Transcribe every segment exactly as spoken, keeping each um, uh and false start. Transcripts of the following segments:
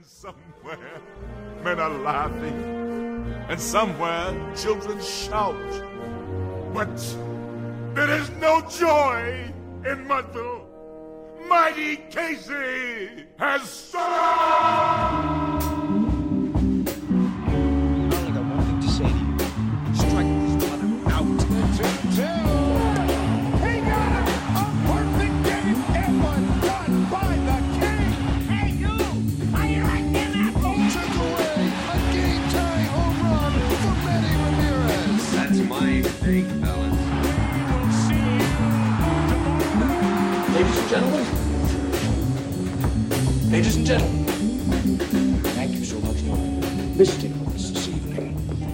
Somewhere men are laughing, and somewhere children shout. But there is no joy in Mudville. Mighty Casey has started! Darling, I wanted to say to you, strike this mother out. two two. He got it! A perfect game! It was done by the king! Hey, you! How you like them apples? Took away a game-tying home run for Manny Ramirez. That's my take, fellas. Ladies and gentlemen. Ladies and gentlemen. Thank you so much for visiting us this evening.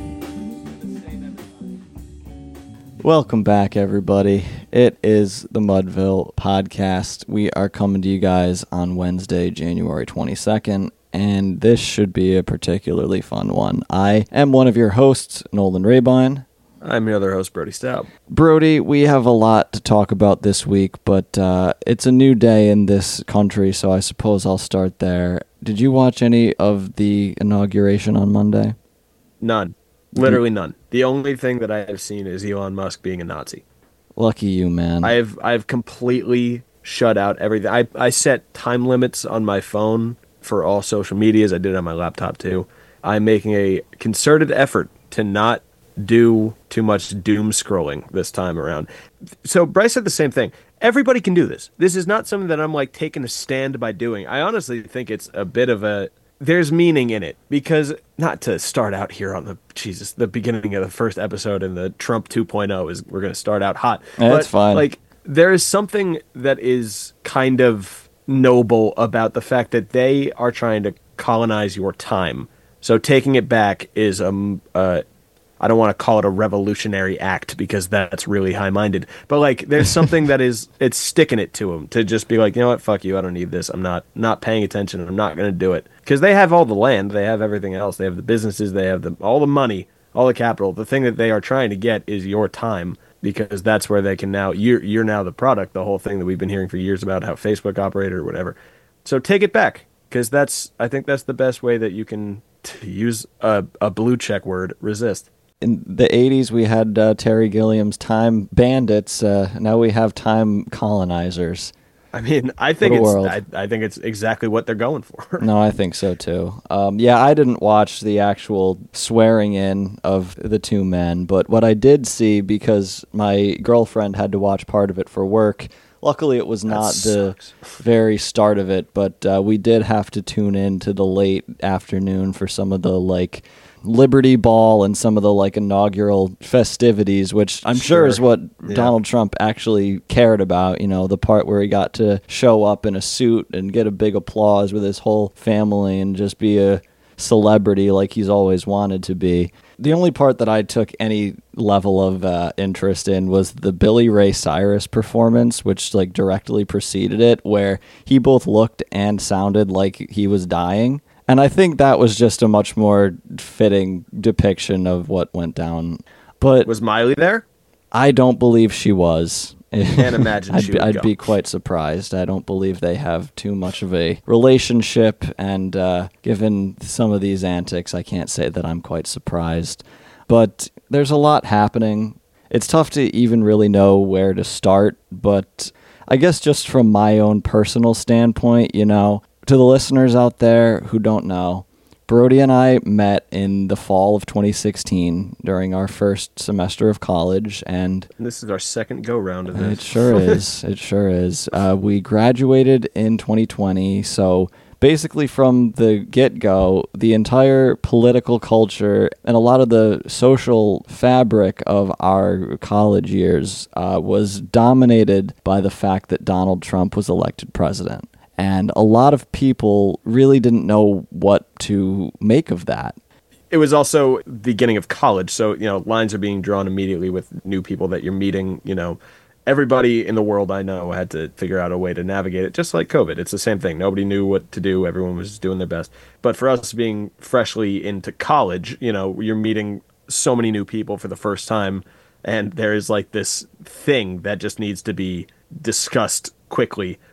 Welcome back, everybody. It is the Mudville Podcast. We are coming to you guys on Wednesday, January twenty-second, and this should be a particularly fun one. I am one of your hosts, Nolan Rabine. I'm your other host, Brody Staub. Brody, we have a lot to talk about this week, but uh, it's a new day in this country, so I suppose I'll start there. Did you watch any of the inauguration on Monday? None. Literally none. The only thing that I have seen is Elon Musk being a Nazi. Lucky you, man. I have I've completely shut out everything. I, I set time limits on my phone for all social medias. I did it on my laptop, too. I'm making a concerted effort to not do too much doom scrolling this time around. So Bryce said the same thing. Everybody can do this. This is not something that I'm like taking a stand by doing. I honestly think it's a bit of a, there's meaning in it, because not to start out here on the, Jesus, the beginning of the first episode in the Trump two point oh is we're going to start out hot. Yeah, that's fine. Like, there is something that is kind of noble about the fact that they are trying to colonize your time. So taking it back is um uh I don't want to call it a revolutionary act because that's really high-minded. But, like, there's something that is, it's sticking it to them to just be like, you know what, fuck you, I don't need this. I'm not not paying attention. I'm not going to do it. Because they have all the land. They have everything else. They have the businesses. They have the, all the money, all the capital. The thing that they are trying to get is your time, because that's where they can now, you're, you're now the product, the whole thing that we've been hearing for years about how Facebook operated or whatever. So take it back, because that's, I think that's the best way that you can, to use a, a blue check word, resist. In the eighties, we had uh, Terry Gilliam's Time Bandits. Uh, now we have Time Colonizers. I mean, I think What a it's world. I, I think it's exactly what they're going for. No, I think so too. Um, yeah, I didn't watch the actual swearing in of the two men, but what I did see, because my girlfriend had to watch part of it for work. Luckily, it was not the very start of it, but uh, we did have to tune in to the late afternoon for some of the, like, Liberty Ball and some of the, like, inaugural festivities, which I'm sure, Sure. is what Yeah. Donald Trump actually cared about. You know, the part where he got to show up in a suit and get a big applause with his whole family and just be a celebrity like he's always wanted to be. The only part that I took any level of uh, interest in was the Billy Ray Cyrus performance, which, like, directly preceded it, where he both looked and sounded like he was dying. And I think that was just a much more fitting depiction of what went down. But Was Miley there? I don't believe she was. Can't imagine I'd, she be, would I'd go. be quite surprised. I don't believe they have too much of a relationship, and uh, given some of these antics, I can't say that I'm quite surprised. But there's a lot happening. It's tough to even really know where to start, but I guess just from my own personal standpoint, you know, to the listeners out there who don't know, Brody and I met in the fall of twenty sixteen during our first semester of college, and And this is our second go round of this. it sure is. It sure is. Uh, we graduated in twenty twenty, so basically from the get-go, the entire political culture and a lot of the social fabric of our college years uh, was dominated by the fact that Donald Trump was elected president. And a lot of people really didn't know what to make of that. It was also the beginning of college, so, you know, lines are being drawn immediately with new people that you're meeting. You know, everybody in the world I know had to figure out a way to navigate it, just like COVID. It's the same thing. Nobody knew what to do. Everyone was doing their best. But for us being freshly into college, you know, you're meeting so many new people for the first time, and there is like this thing that just needs to be discussed quickly,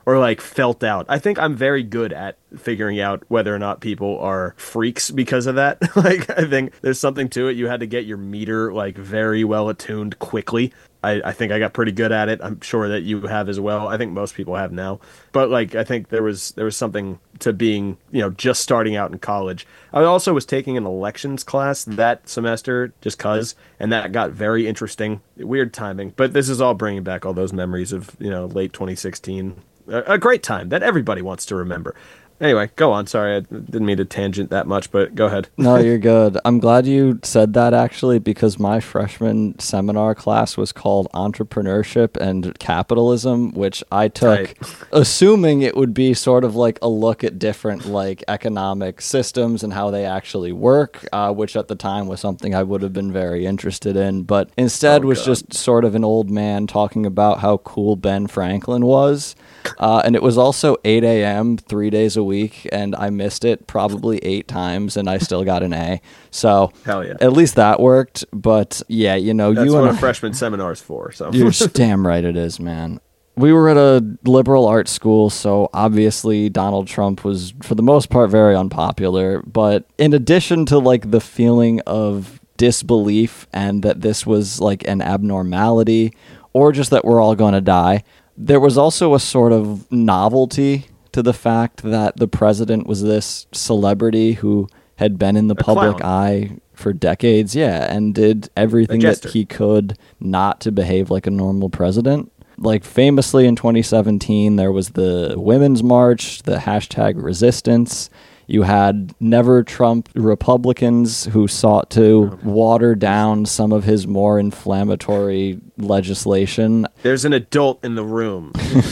or like felt out. I think I'm very good at figuring out whether or not people are freaks because of that. Like, I think there's something to it. You had to get your meter like very well attuned quickly. I, I think I got pretty good at it. I'm sure that you have as well. I think most people have now. But like, I think there was there was something to being, you know, just starting out in college. I also was taking an elections class that semester just cause, and that got very interesting. Weird timing, but this is all bringing back all those memories of, you know, late twenty sixteen. A, a great time that everybody wants to remember. Anyway, go on. Sorry, I didn't mean to tangent that much, but go ahead. No, you're good. I'm glad you said that, actually, because my freshman seminar class was called Entrepreneurship and Capitalism, which I took Right. assuming it would be sort of like a look at different like economic systems and how they actually work, uh, which at the time was something I would have been very interested in. But instead Oh, was God. just sort of an old man talking about how cool Ben Franklin was. Uh, and it was also eight a.m. three days a week, and I missed it probably eight times, and I still got an A. So Hell yeah. at least that worked. But yeah, you know, That's you what and a freshman seminar is for. So you're damn right it is, man. We were at a liberal arts school, so obviously Donald Trump was, for the most part, very unpopular. But in addition to like the feeling of disbelief and that this was like an abnormality, or just that we're all going to die, there was also a sort of novelty to the fact that the president was this celebrity who had been in the A public clown. eye for decades, yeah, and did everything that jester. he could not to behave like a normal president. Like famously in twenty seventeen, there was the Women's March, the hashtag resistance. You had Never Trump Republicans who sought to water down some of his more inflammatory legislation, there's an adult in the room.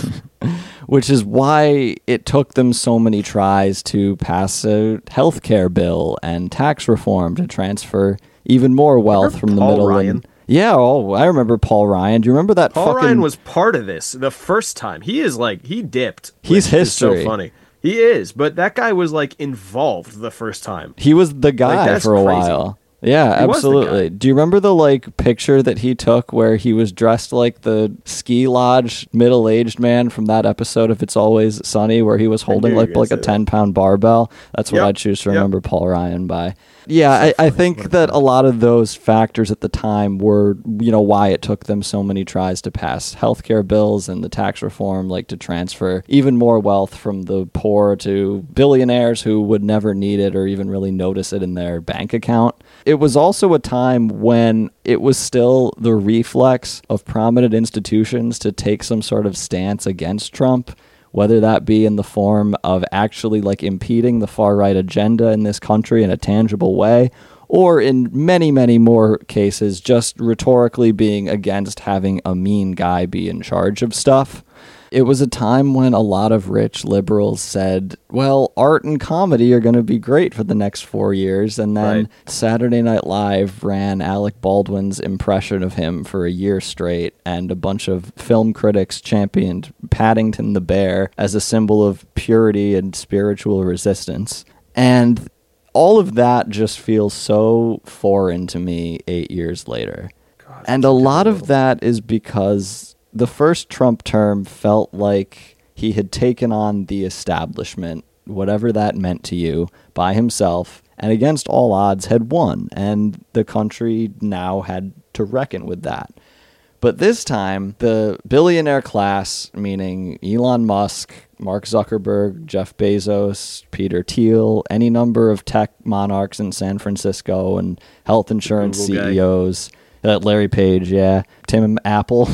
which is why it took them so many tries to pass a health care bill and tax reform to transfer even more wealth Remember from the Paul middle. Ryan? And, yeah, oh, I remember Paul Ryan. Do you remember that Paul fucking... Ryan was part of this the first time. He is like he dipped. He's which is history. so funny. He is, but that guy was like involved the first time. He was the guy that's for a crazy. while. Yeah, He was the absolutely. guy. Do you remember the like picture that he took where he was dressed like the ski lodge middle-aged man from that episode of It's Always Sunny, where he was holding knew you were like gonna like a say that. ten pound barbell? That's what Yep, I choose to yep. remember Paul Ryan by. Yeah, I, I think that a lot of those factors at the time were, you know, why it took them so many tries to pass healthcare bills and the tax reform, like to transfer even more wealth from the poor to billionaires who would never need it or even really notice it in their bank account. It was also a time when it was still the reflex of prominent institutions to take some sort of stance against Trump, whether that be in the form of actually like impeding the far-right agenda in this country in a tangible way, or in many, many more cases, just rhetorically being against having a mean guy be in charge of stuff. It was a time when a lot of rich liberals said, well, art and comedy are going to be great for the next four years. And then Right. Saturday Night Live ran Alec Baldwin's impression of him for a year straight. And a bunch of film critics championed Paddington the Bear as a symbol of purity and spiritual resistance. And all of that just feels so foreign to me eight years later. God, And a lot of that is because the first Trump term felt like he had taken on the establishment, whatever that meant to you, by himself, and against all odds had won, and the country now had to reckon with that. But this time, the billionaire class, meaning Elon Musk, Mark Zuckerberg, Jeff Bezos, Peter Thiel, any number of tech monarchs in San Francisco and health insurance Google guy. C E Os, uh, Larry Page, yeah, Tim Apple.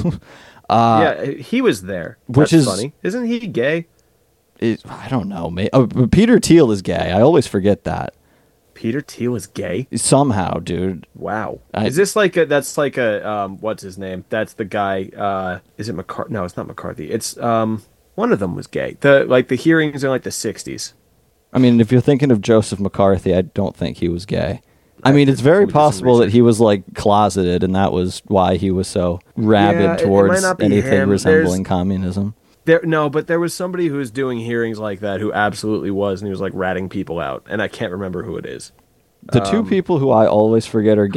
uh, yeah, he was there. which That's is- funny. Isn't he gay? it, I don't know. May, oh, but Peter Thiel is gay. I always forget that. Peter Thiel is gay. Somehow, dude. Wow. I- is this like a? That's like a. Um, what's his name? That's the guy. Uh, is it McCarthy? No, it's not McCarthy. It's um. One of them was gay. The like the hearings in like the sixties. I mean, if you're thinking of Joseph McCarthy, I don't think he was gay. I I mean, did- it's very let me do some possible that research. he was like closeted, and that was why he was so rabid Yeah, it- it might towards not be anything him. resembling There's- communism. There no, but there was somebody who was doing hearings like that who absolutely was, and he was like ratting people out, and I can't remember who it is. The two Um, people who I always forget are gay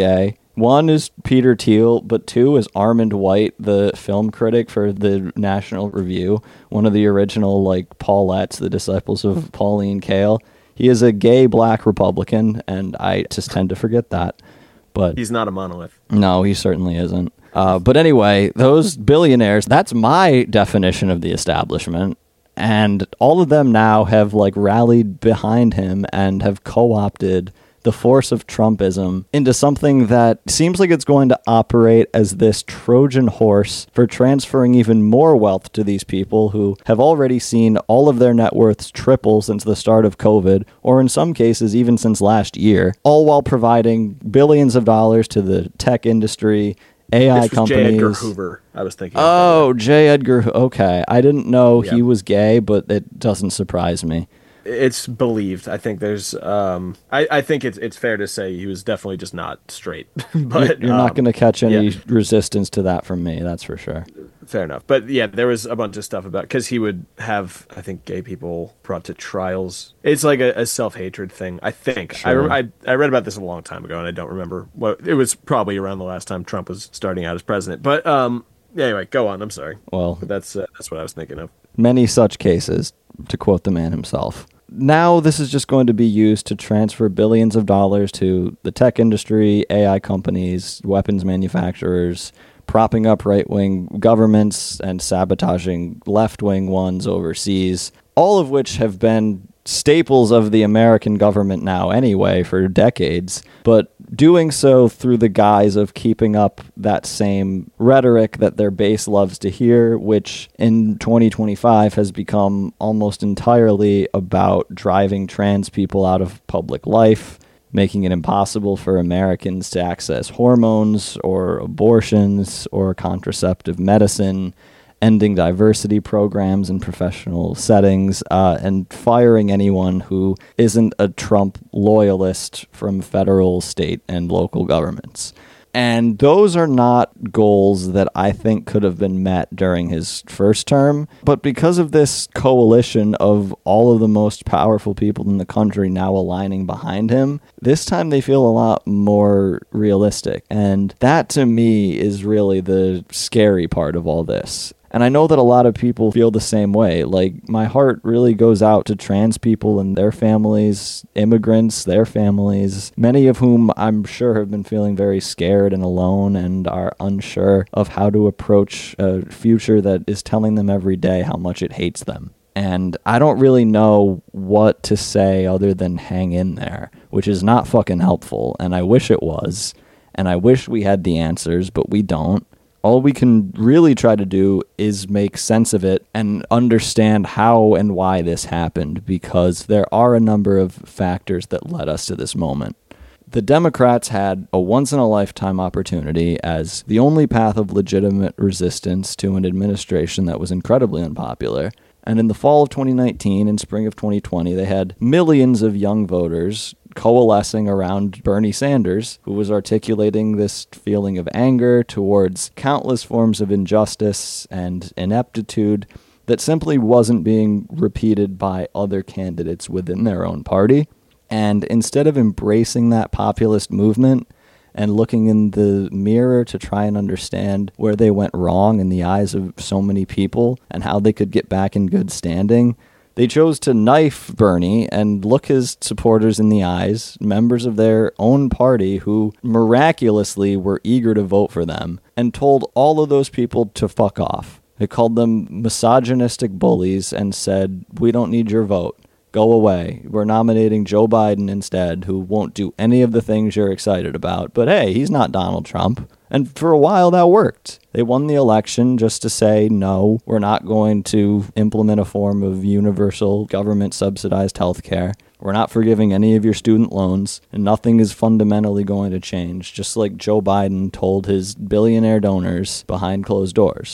One is Peter Thiel, but two is Armand White, the film critic for the National Review, one of the original, like, Paulettes, the disciples of Pauline Kael. He is a gay black Republican, and I just tend to forget that. But He's not a monolith. no, he certainly isn't. Uh, but anyway, those billionaires, that's my definition of the establishment. And all of them now have, like, rallied behind him and have co-opted the force of Trumpism into something that seems like it's going to operate as this Trojan horse for transferring even more wealth to these people who have already seen all of their net worths triple since the start of COVID, or in some cases even since last year, all while providing billions of dollars to the tech industry, A I This was companies. J. Edgar Hoover, I was thinking. of. Oh, J. Edgar. Okay. I didn't know Yeah. he was gay, but it doesn't surprise me. It's believed. I think there's. Um, I, I think it's it's fair to say he was definitely just not straight. but You're not um, going to catch any yeah. resistance to that from me, that's for sure. Fair enough. But yeah, there was a bunch of stuff about because he would have, I think, gay people brought to trials. It's like a, a self-hatred thing, I think. I, Sure. I I read about this a long time ago, and I don't remember what it was. Probably around the last time Trump was starting out as president. But um, anyway, go on. I'm sorry. Well, But that's uh, that's what I was thinking of. many such cases, to quote the man himself. Now this is just going to be used to transfer billions of dollars to the tech industry, A I companies, weapons manufacturers, propping up right-wing governments and sabotaging left-wing ones overseas, all of which have been staples of the American government now anyway for decades, but doing so through the guise of keeping up that same rhetoric that their base loves to hear, which in twenty twenty-five has become almost entirely about driving trans people out of public life, making it impossible for Americans to access hormones or abortions or contraceptive medicine, ending diversity programs in professional settings, uh, and firing anyone who isn't a Trump loyalist from federal, state, and local governments. And those are not goals that I think could have been met during his first term. But because of this coalition of all of the most powerful people in the country now aligning behind him, this time they feel a lot more realistic. And that, to me, is really the scary part of all this. And I know that a lot of people feel the same way. Like, my heart really goes out to trans people and their families, immigrants, their families, many of whom I'm sure have been feeling very scared and alone and are unsure of how to approach a future that is telling them every day how much it hates them. And I don't really know what to say other than hang in there, which is not fucking helpful. And I wish it was. And I wish we had the answers, but we don't. All we can really try to do is make sense of it and understand how and why this happened, because there are a number of factors that led us to this moment. The Democrats had a once-in-a-lifetime opportunity as the only path of legitimate resistance to an administration that was incredibly unpopular. And in the fall of twenty nineteen and spring of twenty twenty, they had millions of young voters coalescing around Bernie Sanders, who was articulating this feeling of anger towards countless forms of injustice and ineptitude that simply wasn't being repeated by other candidates within their own party. And instead of embracing that populist movement and looking in the mirror to try and understand where they went wrong in the eyes of so many people and how they could get back in good standing, they chose to knife Bernie and look his supporters in the eyes, members of their own party who miraculously were eager to vote for them, and told all of those people to fuck off. They called them misogynistic bullies and said, "We don't need your vote. Go away. We're nominating Joe Biden instead, who won't do any of the things you're excited about. But hey, he's not Donald Trump." And for a while that worked. They won the election just to say, no, we're not going to implement a form of universal government-subsidized health care. We're not forgiving any of your student loans, and nothing is fundamentally going to change, just like Joe Biden told his billionaire donors behind closed doors.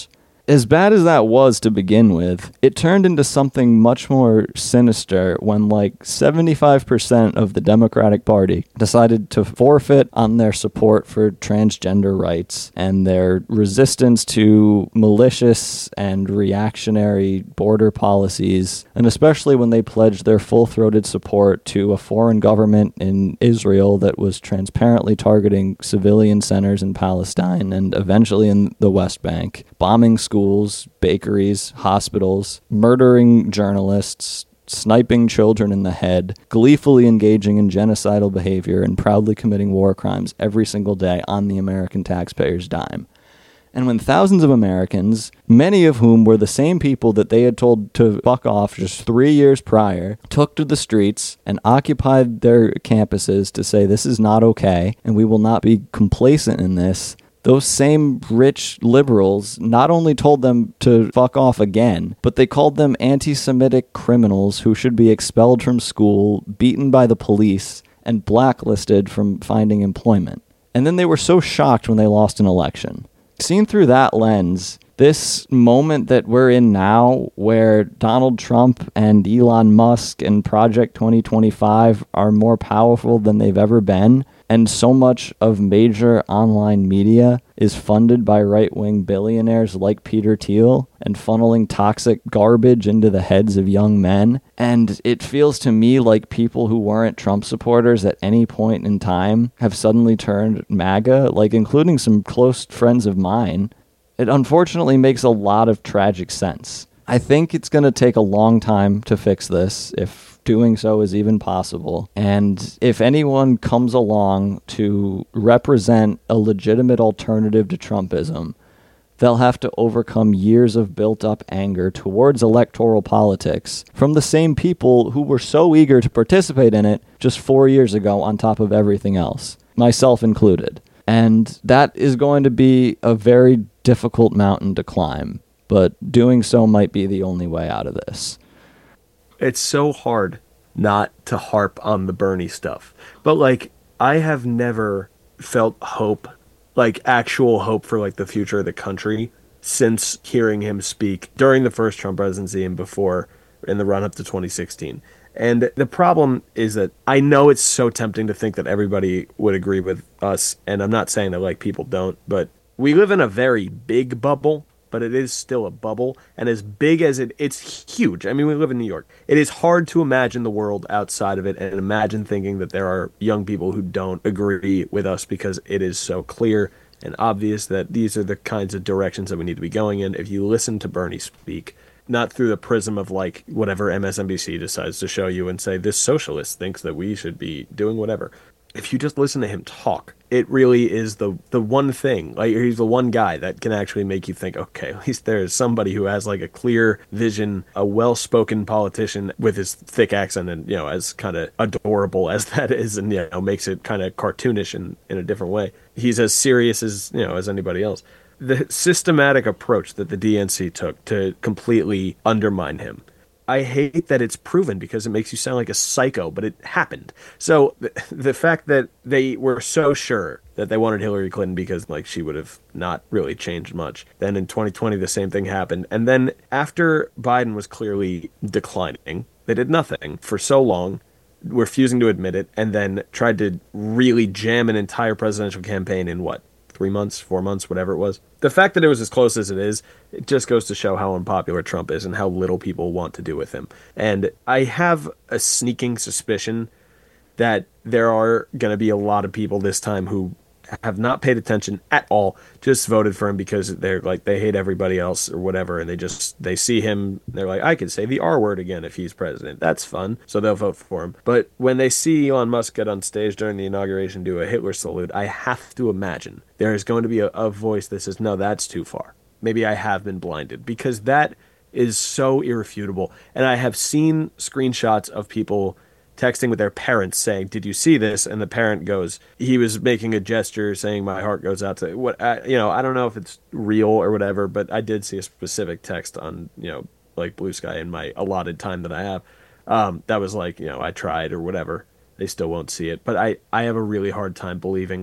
as bad as that was to begin with, it turned into something much more sinister when like seventy-five percent of the Democratic Party decided to forfeit on their support for transgender rights and their resistance to malicious and reactionary border policies, and especially when they pledged their full-throated support to a foreign government in Israel that was transparently targeting civilian centers in Palestine and eventually in the West Bank, bombing schools, bakeries, hospitals, murdering journalists, sniping children in the head, gleefully engaging in genocidal behavior, and proudly committing war crimes every single day on the American taxpayer's dime. And when thousands of Americans, many of whom were the same people that they had told to fuck off just three years prior, took to the streets and occupied their campuses to say this is not okay and we will not be complacent in this, those same rich liberals not only told them to fuck off again, but they called them anti-Semitic criminals who should be expelled from school, beaten by the police, and blacklisted from finding employment. And then they were so shocked when they lost an election. Seen through that lens, this moment that we're in now, where Donald Trump and Elon Musk and Project twenty twenty-five are more powerful than they've ever been, and so much of major online media is funded by right-wing billionaires like Peter Thiel and funneling toxic garbage into the heads of young men. And it feels to me like people who weren't Trump supporters at any point in time have suddenly turned MAGA, like including some close friends of mine. It unfortunately makes a lot of tragic sense. I think it's going to take a long time to fix this, if doing so is even possible. And if anyone comes along to represent a legitimate alternative to Trumpism, they'll have to overcome years of built-up anger towards electoral politics from the same people who were so eager to participate in it just four years ago on top of everything else, myself included. And that is going to be a very difficult mountain to climb, but doing so might be the only way out of this. It's so hard not to harp on the Bernie stuff. But, like, I have never felt hope, like, actual hope for, like, the future of the country since hearing him speak during the first Trump presidency and before in the run-up to twenty sixteen. And the problem is that I know it's so tempting to think that everybody would agree with us, and I'm not saying that, like, people don't, but we live in a very big bubble, but it is still a bubble, and as big as it, it's huge. I mean, we live in New York. It is hard to imagine the world outside of it and imagine thinking that there are young people who don't agree with us because it is so clear and obvious that these are the kinds of directions that we need to be going in. If you listen to Bernie speak, not through the prism of, like, whatever M S N B C decides to show you and say, this socialist thinks that we should be doing whatever. If you just listen to him talk, it really is the the one thing, like, he's the one guy that can actually make you think, okay, at least there's somebody who has, like, a clear vision, a well-spoken politician with his thick accent, and, you know, as kind of adorable as that is, and, you know, makes it kind of cartoonish in, in a different way. He's as serious as, you know, as anybody else. The systematic approach that the D N C took to completely undermine him, I hate that it's proven because it makes you sound like a psycho, but it happened. So the, the fact that they were so sure that they wanted Hillary Clinton because, like, she would have not really changed much. Then in twenty twenty, the same thing happened. And then after Biden was clearly declining, they did nothing for so long, refusing to admit it, and then tried to really jam an entire presidential campaign in what? Three months, four months, whatever it was. The fact that it was as close as it is, it just goes to show how unpopular Trump is and how little people want to do with him. And I have a sneaking suspicion that there are going to be a lot of people this time who have not paid attention at all, just voted for him because they're like, they hate everybody else or whatever, and they just, they see him, they're like, I could say the R word again if he's president. That's fun. So they'll vote for him. But when they see Elon Musk get on stage during the inauguration, do a Hitler salute, I have to imagine there is going to be a, a voice that says, no, that's too far. Maybe I have been blinded, because that is so irrefutable. And I have seen screenshots of people texting with their parents saying, did you see this? And the parent goes, he was making a gesture saying, my heart goes out to what, I, you know, I don't know if it's real or whatever, but I did see a specific text on, you know, like Blue Sky in my allotted time that I have. Um, that was like, you know, I tried or whatever. They still won't see it. But I, I have a really hard time believing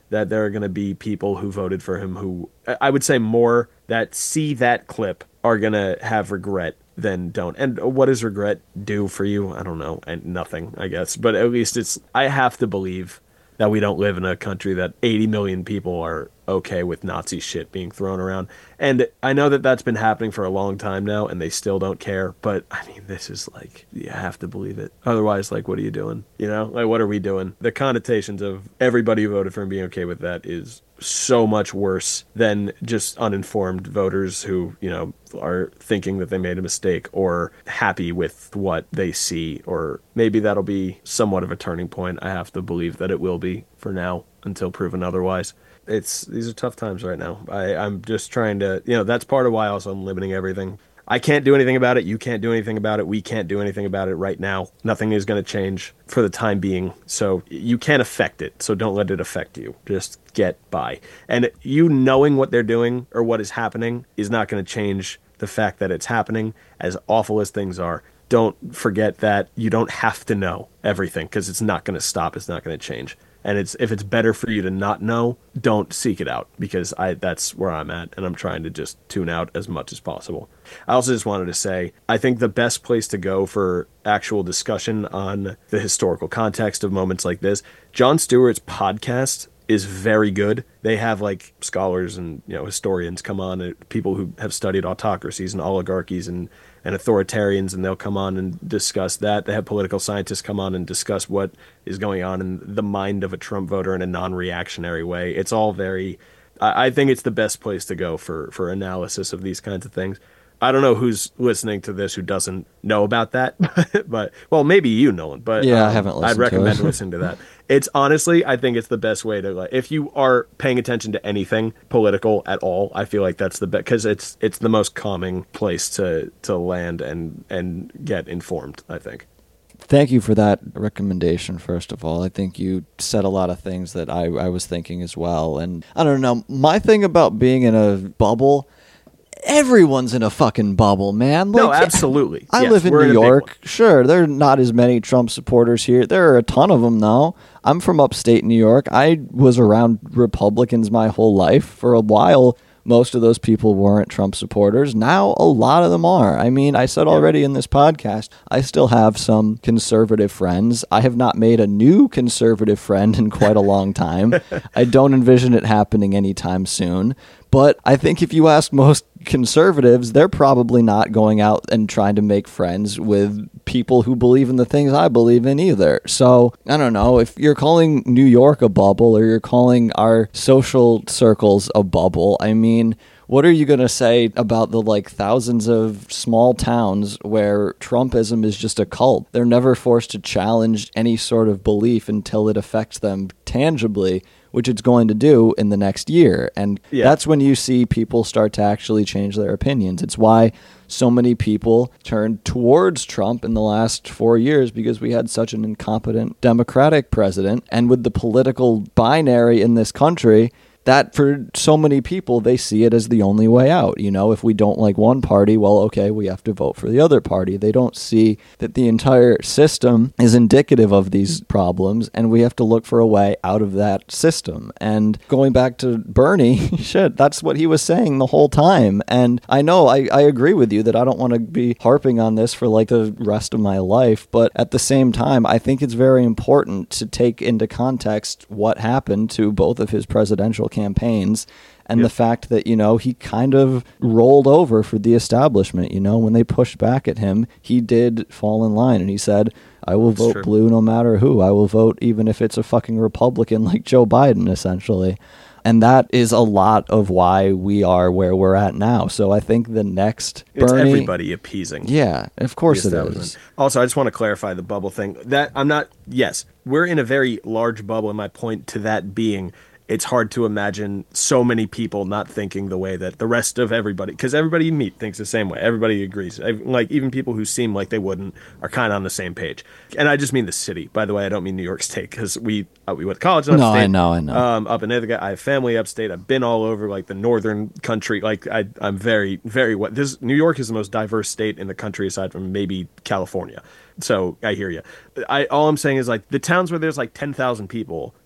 that there are going to be people who voted for him who, I would say more that see that clip are going to have regret than don't. And what does regret do for you? I don't know. And nothing, I guess. But at least it's, I have to believe that we don't live in a country that eighty million people are okay with Nazi shit being thrown around. And I know that that's been happening for a long time now, and they still don't care. But, I mean, this is like, you have to believe it. Otherwise, like, what are you doing? You know? Like, what are we doing? The connotations of everybody who voted for him being okay with that is so much worse than just uninformed voters who, you know, are thinking that they made a mistake or happy with what they see. Or maybe that'll be somewhat of a turning point. I have to believe that it will be for now until proven otherwise. It's, these are tough times right now. I, I'm just trying to, you know, that's part of why also I'm limiting everything. I can't do anything about it. You can't do anything about it. We can't do anything about it right now. Nothing is going to change for the time being. So you can't affect it. So don't let it affect you. Just get by. And you knowing what they're doing or what is happening is not going to change the fact that it's happening. As awful as things are, don't forget that you don't have to know everything because it's not going to stop. It's not going to change. And it's if it's better for you to not know, don't seek it out because I that's where I'm at, and I'm trying to just tune out as much as possible. I also just wanted to say, I think the best place to go for actual discussion on the historical context of moments like this, Jon Stewart's podcast is very good. They have like scholars and, you know, historians come on, and people who have studied autocracies and oligarchies and and authoritarians, and they'll come on and discuss that. They have political scientists come on and discuss what is going on in the mind of a Trump voter in a non-reactionary way. It's all very, I, I think it's the best place to go for, for analysis of these kinds of things. I don't know who's listening to this who doesn't know about that, but, well, maybe you, Nolan, but yeah, um, I haven't listened I'd recommend to it. listening to that. It's honestly, I think it's the best way to, like, if you are paying attention to anything political at all, I feel like that's the best, because it's it's the most calming place to, to land and, and get informed, I think. Thank you for that recommendation, first of all. I think you said a lot of things that I, I was thinking as well. And I don't know, my thing about being in a bubble, everyone's in a fucking bubble, man. Like, No, absolutely. I Yes, live in we're New in a big York. one. Sure, there are not as many Trump supporters here. There are a ton of them, though. I'm from upstate New York. I was around Republicans my whole life. For a while, most of those people weren't Trump supporters. Now, a lot of them are. I mean, I said already in this podcast, I still have some conservative friends. I have not made a new conservative friend in quite a long time. I don't envision it happening anytime soon. But I think if you ask most conservatives, they're probably not going out and trying to make friends with people who believe in the things I believe in either. So, I don't know, if you're calling New York a bubble or you're calling our social circles a bubble, I mean, what are you going to say about the like thousands of small towns where Trumpism is just a cult? They're never forced to challenge any sort of belief until it affects them tangibly, which it's going to do in the next year. And Yeah. that's when you see people start to actually change their opinions. It's why so many people turned towards Trump in the last four years because we had such an incompetent Democratic president. And with the political binary in this country, that for so many people, they see it as the only way out. You know, if we don't like one party, well, okay, we have to vote for the other party. They don't see that the entire system is indicative of these problems, and we have to look for a way out of that system. And going back to Bernie, shit, that's what he was saying the whole time. And I know, I, I agree with you that I don't want to be harping on this for like the rest of my life, but at the same time, I think it's very important to take into context what happened to both of his presidential campaigns and Yep. the fact that, you know, he kind of rolled over for the establishment. You know, when they pushed back at him, he did fall in line and he said, I will That's vote true. blue no matter who. I will vote even if it's a fucking Republican like Joe Biden, essentially. And that is a lot of why we are where we're at now. So I think the next It's Bernie, everybody appeasing. yeah, of course the it establishment. is. Also, I just want to clarify the bubble thing. That I'm not. Yes, we're in a very large bubble, and my point to that being, it's hard to imagine so many people not thinking the way that the rest of everybody, because everybody you meet thinks the same way. Everybody agrees. Ev- Like even people who seem like they wouldn't are kind of on the same page. And I just mean the city. By the way, I don't mean New York State because we uh, we went to college in No, upstate. I know, I know. Um, up in Ithaca, I have family upstate. I've been all over like the northern country. Like I, I'm very, very what this New York is the most diverse state in the country aside from maybe California. So I hear you. I all I'm saying is like the towns where there's like ten thousand people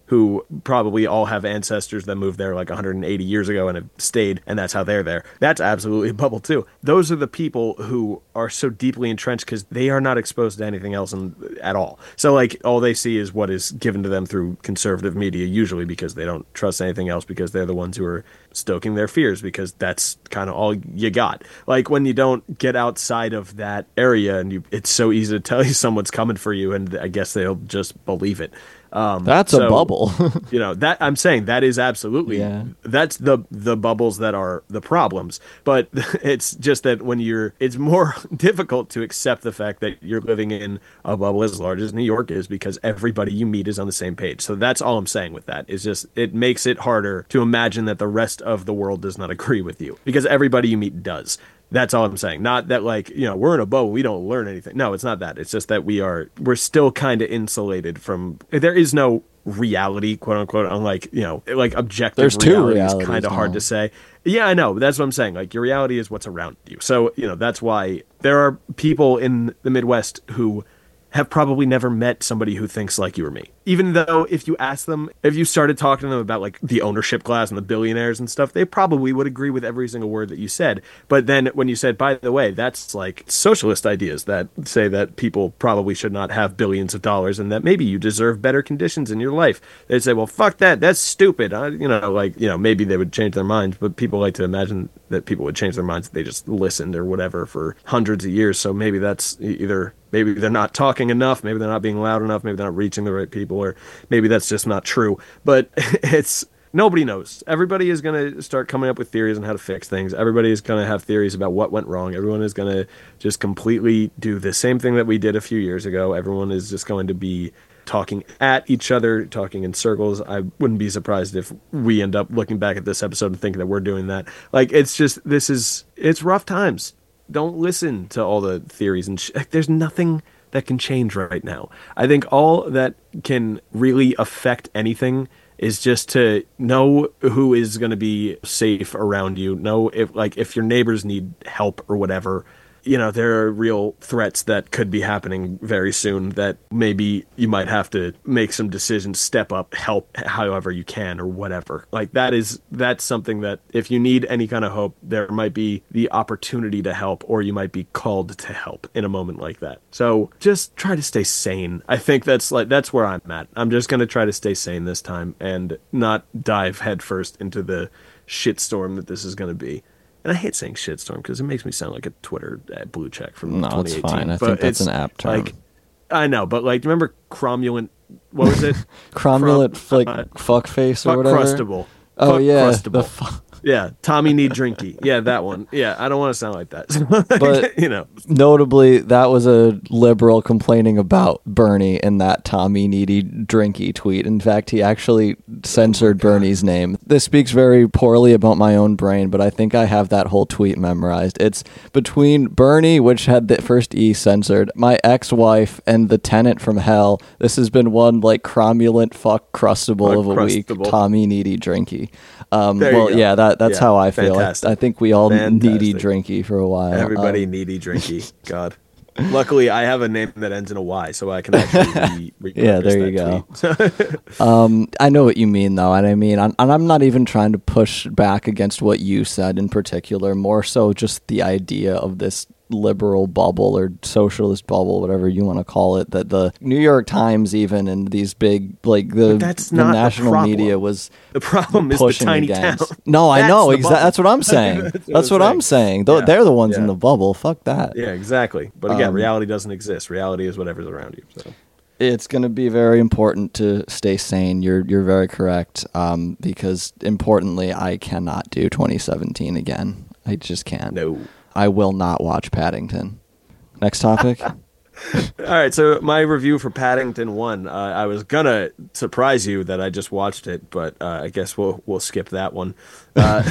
who probably all have ancestors that moved there like one hundred eighty years ago and have stayed, and that's how they're there. That's absolutely a bubble too. Those are the people who are so deeply entrenched because they are not exposed to anything else in, at all. So like all they see is what is given to them through conservative media, usually because they don't trust anything else, because they're the ones who are stoking their fears, because that's kind of all you got. Like when you don't get outside of that area, and you, it's so easy to tell you someone's coming for you, and I guess they'll just believe it. Um, That's so, a bubble. you know, that I'm saying that is absolutely, Yeah. that's the, the bubbles that are the problems. But it's just that when you're, it's more difficult to accept the fact that you're living in a bubble as large as New York is, because everybody you meet is on the same page. So that's all I'm saying with that, is just, it makes it harder to imagine that the rest of the world does not agree with you, because everybody you meet does. That's all I'm saying. Not that, like, you know, we're in a bubble, we don't learn anything. No, it's not that. It's just that we are, we're still kind of insulated from, there is no reality, quote unquote, unlike, you know, like objective There's two reality is realities kind of hard now. to say. Yeah, I know. But that's what I'm saying. Like, your reality is what's around you. So, you know, that's why there are people in the Midwest who have probably never met somebody who thinks like you or me. Even though if you ask them, if you started talking to them about like the ownership class and the billionaires and stuff, they probably would agree with every single word that you said. But then when you said, by the way, that's like socialist ideas that say that people probably should not have billions of dollars and that maybe you deserve better conditions in your life, they'd say, well, fuck that. That's stupid. I, you know, like, you know, maybe they would change their minds, but people like to imagine that people would change their minds if they just listened or whatever for hundreds of years. So maybe that's either, maybe they're not talking enough, maybe they're not being loud enough, maybe they're not reaching the right people, or maybe that's just not true. But it's, nobody knows. Everybody is going to start coming up with theories on how to fix things. Everybody is going to have theories about what went wrong. Everyone is going to just completely do the same thing that we did a few years ago. Everyone is just going to be talking at each other, talking in circles. I wouldn't be surprised if we end up looking back at this episode and thinking that we're doing that. Like, it's just, this is, it's rough times. Don't listen to all the theories and sh- there's nothing that can change right now. I think all that can really affect anything is just to know who is going to be safe around you. Know if, like, if your neighbors need help or whatever. You know, there are real threats that could be happening very soon that maybe you might have to make some decisions, step up, help however you can or whatever. Like, that is, that's something that if you need any kind of hope, there might be the opportunity to help, or you might be called to help in a moment like that. So just try to stay sane. I think that's like, that's where I'm at. I'm just going to try to stay sane this time and not dive headfirst into the shitstorm that this is going to be. And I hate saying shitstorm because it makes me sound like a Twitter uh, blue check from No, twenty eighteen. it's fine. I but think that's it's an apt term. Like, I know, but like, remember cromulent? What was it? Cromulent, Crum- like, uh, fuckface or fuck whatever. crustable. Oh, Fuck yeah. crustable. The fu- Yeah, Tommy Need Drinky. Yeah, that one. Yeah, I don't want to sound like that. But- you know, Notably, that was a liberal complaining about Bernie in that Tommy Needy Drinky tweet. In fact, he actually censored Bernie's name. This speaks very poorly about my own brain, but I think I have that whole tweet memorized. It's between Bernie, which had the first E censored, my ex-wife, and the tenant from hell. This has been one, like, cromulent fuck crustable Fuck of a week. crustable. Tommy Needy Drinky. Um, There you well, go. yeah, that that's Yeah, how I feel. I, fantastic. I think we all Fantastic. needy drinky for a while. everybody Um, needy drinky. God. Luckily, I have a name that ends in a Y, so I can actually re- Yeah, repurpose there you that tweet. Um, I know what you mean, though, and I mean, I'm, and I'm not even trying to push back against what you said in particular. More so, just the idea of this liberal bubble or socialist bubble, whatever you want to call it, that the New York Times, even, and these big, like the, But that's the not the national problem. media was The problem is the pushing tiny against. town. No, I That's know the exa- bubble. That's what I'm saying. That's that's what what I'm I'm saying. Though Yeah. they're the ones in Yeah. the bubble. Fuck that. Yeah, exactly. But again, Um, reality doesn't exist. Reality is whatever's around you. So. It's going to be very important to stay sane. You're you're very correct. Um, because importantly, I cannot do twenty seventeen again. I just can't. No. I will not watch Paddington. Next topic. All right, so my review for Paddington one, uh, I was gonna surprise you that I just watched it, but uh, I guess we'll we'll skip that one. Uh,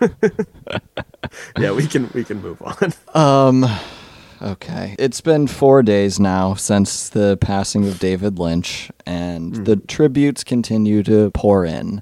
yeah, we can we can move on. Um, okay. It's been four days now since the passing of David Lynch, and Mm-hmm. the tributes continue to pour in.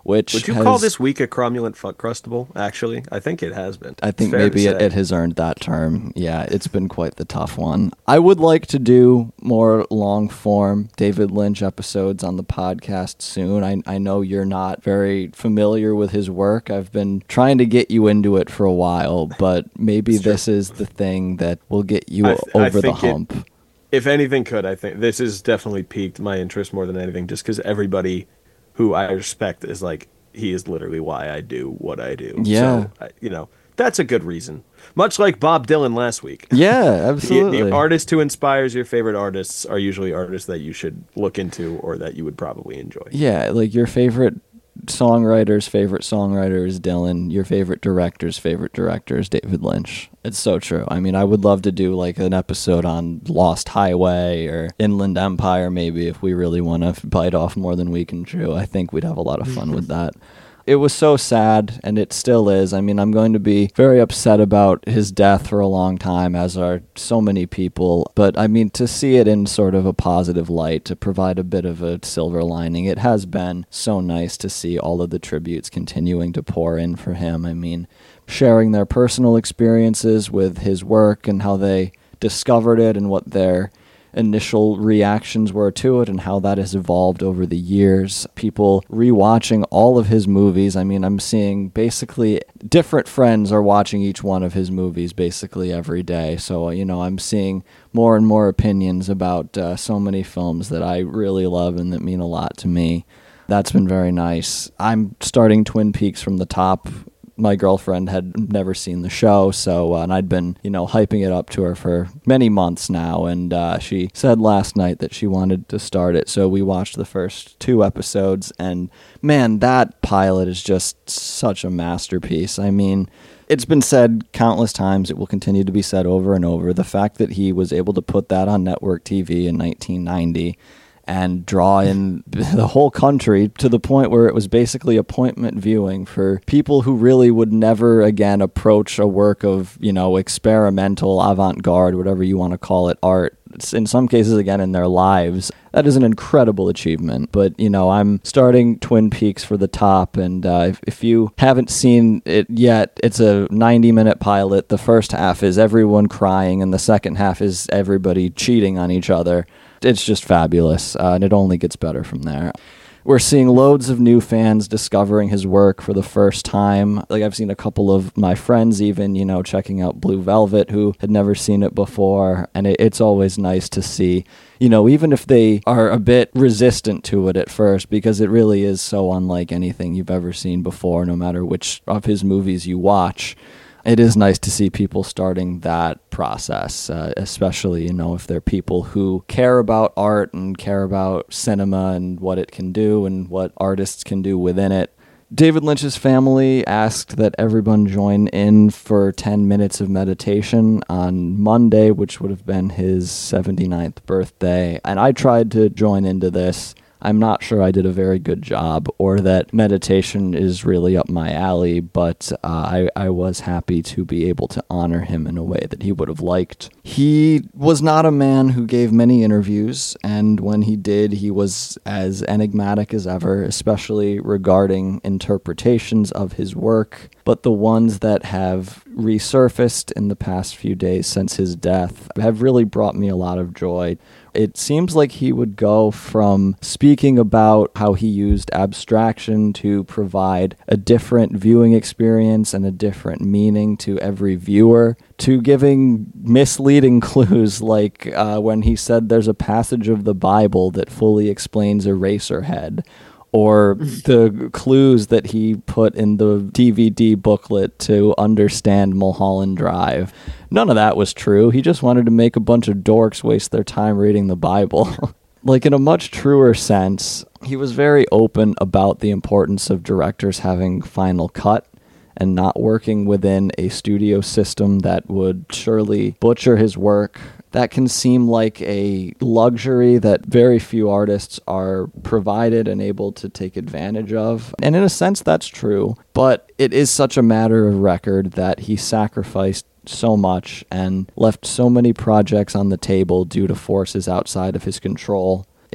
which Would you has, call this week a cromulent fuckcrustable, actually? I think it has been. I think Fair maybe to it, say. it has earned that term. Yeah, it's been quite the tough one. I would like to do more long-form David Lynch episodes on the podcast soon. I, I know you're not very familiar with his work. I've been trying to get you into it for a while, but maybe this is the thing that will get you I th- I over the think it- hump. If anything could, I think this has definitely piqued my interest more than anything, just because everybody who I respect is like, he is literally why I do what I do. Yeah. So, I- you know, that's a good reason. Much like Bob Dylan last week. Yeah, The, absolutely. the artist who inspires your favorite artists are usually artists that you should look into or that you would probably enjoy. Yeah, like your favorite songwriter's favorite songwriter is Dylan. Your favorite director's favorite director is David Lynch. It's so true. I mean, I would love to do like an episode on Lost Highway or Inland Empire, maybe, if we really want to bite off more than we can chew. I think we'd have a lot of fun with that. It was so sad, and it still is. I mean, I'm going to be very upset about his death for a long time, as are so many people. But, I mean, to see it in sort of a positive light, to provide a bit of a silver lining, it has been so nice to see all of the tributes continuing to pour in for him. I mean, sharing their personal experiences with his work and how they discovered it and what their initial reactions were to it and how that has evolved over the years. People rewatching all of his movies. I mean, I'm seeing basically different friends are watching each one of his movies basically every day. So, you know, I'm seeing more and more opinions about uh, so many films that I really love and that mean a lot to me. That's been very nice. I'm starting Twin Peaks from the top. My girlfriend had never seen the show, so uh, and I'd been, you know, hyping it up to her for many months now, and uh, she said last night that she wanted to start it, so we watched the first two episodes, and man, that pilot is just such a masterpiece. I mean, it's been said countless times, it will continue to be said over and over, the fact that he was able to put that on network T V in nineteen ninety and draw in the whole country to the point where it was basically appointment viewing for people who really would never again approach a work of, you know, experimental, avant-garde, whatever you want to call it, art. It's in some cases, again, in their lives. That is an incredible achievement. But, you know, I'm starting Twin Peaks for the top, and uh, if, if you haven't seen it yet, it's a ninety-minute pilot. The first half is everyone crying, and the second half is everybody cheating on each other. It's just fabulous, uh, and it only gets better from there. We're seeing loads of new fans discovering his work for the first time. Like, I've seen a couple of my friends even, you know, checking out Blue Velvet who had never seen it before. And it, it's always nice to see, you know, even if they are a bit resistant to it at first, because it really is so unlike anything you've ever seen before, no matter which of his movies you watch. It is nice to see people starting that process, uh, especially, you know, if they're people who care about art and care about cinema and what it can do and what artists can do within it. David Lynch's family asked that everyone join in for ten minutes of meditation on Monday, which would have been his seventy-ninth birthday. And I tried to join into this. I'm not sure I did a very good job or that meditation is really up my alley, but uh, I, I was happy to be able to honor him in a way that he would have liked. He was not a man who gave many interviews, and when he did, he was as enigmatic as ever, especially regarding interpretations of his work. But the ones that have resurfaced in the past few days since his death have really brought me a lot of joy. It seems like he would go from speaking about how he used abstraction to provide a different viewing experience and a different meaning to every viewer, to giving misleading clues like uh, when he said there's a passage of the Bible that fully explains Eraserhead, or the clues that he put in the D V D booklet to understand Mulholland Drive. None of that was true. He just wanted to make a bunch of dorks waste their time reading the Bible. Like, in a much truer sense, he was very open about the importance of directors having final cut and not working within a studio system that would surely butcher his work. That can seem like a luxury that very few artists are provided and able to take advantage of. And in a sense, that's true. But it is such a matter of record that he sacrificed so much and left so many projects on the table due to forces outside of his control.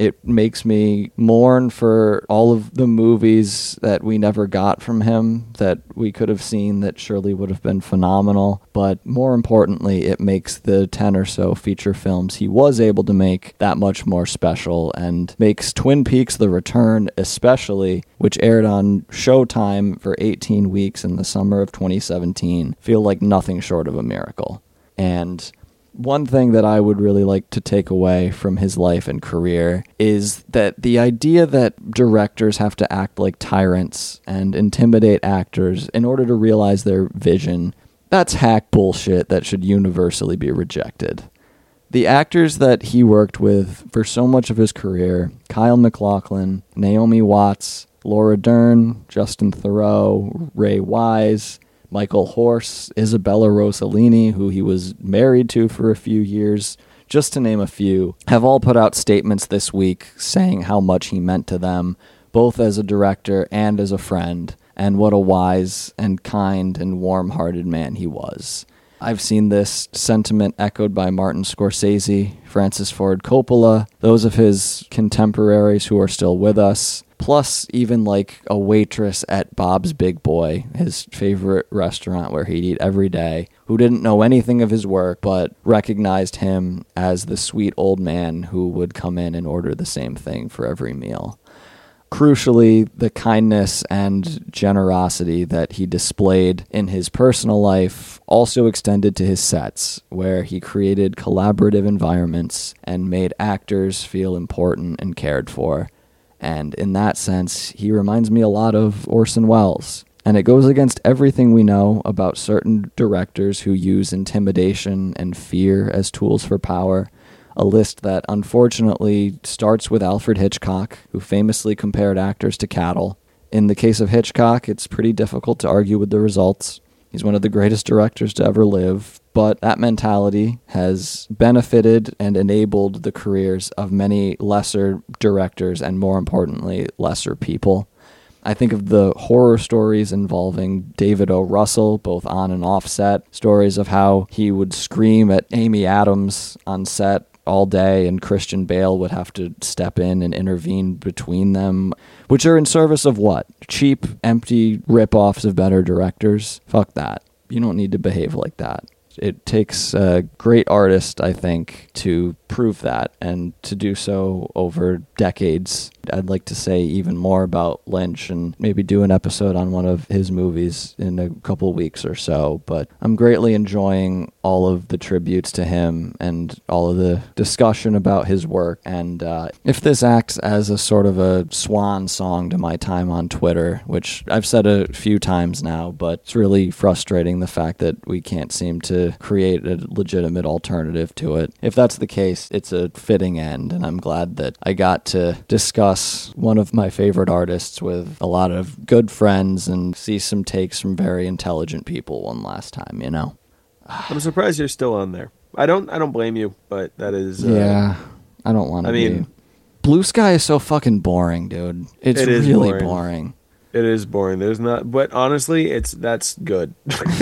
It makes me mourn for all of the movies that we never got from him that we could have seen that surely would have been phenomenal. But more importantly, it makes the ten or so feature films he was able to make that much more special, and makes Twin Peaks: The Return especially, which aired on Showtime for eighteen weeks in the summer of twenty seventeen, feel like nothing short of a miracle. And one thing that I would really like to take away from his life and career is that the idea that directors have to act like tyrants and intimidate actors in order to realize their vision, that's hack bullshit that should universally be rejected. The actors that he worked with for so much of his career, Kyle MacLachlan, Naomi Watts, Laura Dern, Justin Theroux, Ray Wise, Michael Horse, Isabella Rossellini, who he was married to for a few years, just to name a few, have all put out statements this week saying how much he meant to them, both as a director and as a friend, and what a wise and kind and warm-hearted man he was. I've seen this sentiment echoed by Martin Scorsese, Francis Ford Coppola, those of his contemporaries who are still with us, plus even like a waitress at Bob's Big Boy, his favorite restaurant where he'd eat every day, who didn't know anything of his work but recognized him as the sweet old man who would come in and order the same thing for every meal. Crucially, the kindness and generosity that he displayed in his personal life also extended to his sets, where he created collaborative environments and made actors feel important and cared for. And in that sense, he reminds me a lot of Orson Welles. And it goes against everything we know about certain directors who use intimidation and fear as tools for power. A list that unfortunately starts with Alfred Hitchcock, who famously compared actors to cattle. In the case of Hitchcock, it's pretty difficult to argue with the results. He's one of the greatest directors to ever live, but that mentality has benefited and enabled the careers of many lesser directors and, more importantly, lesser people. I think of the horror stories involving David O. Russell, both on and off set, stories of how he would scream at Amy Adams on set all day and Christian Bale would have to step in and intervene between them, which are in service of what? Cheap, empty rip-offs of better directors? Fuck that. You don't need to behave like that. It takes a great artist, I think, to prove that, and to do so over decades. I'd like to say even more about Lynch and maybe do an episode on one of his movies in a couple weeks or so, but I'm greatly enjoying all of the tributes to him and all of the discussion about his work. And uh, if this acts as a sort of a swan song to my time on Twitter, which I've said a few times now, but it's really frustrating the fact that we can't seem to create a legitimate alternative to it. If that's the case, it's a fitting end, and I'm glad that I got to discuss one of my favorite artists with a lot of good friends and see some takes from very intelligent people one last time, you know? I'm surprised you're still on there. I don't I don't blame you, but that is... Uh, yeah, I don't want to I mean, be. Blue Sky is so fucking boring, dude. It's It is really boring. boring. It is boring. There's not... But honestly, it's that's good.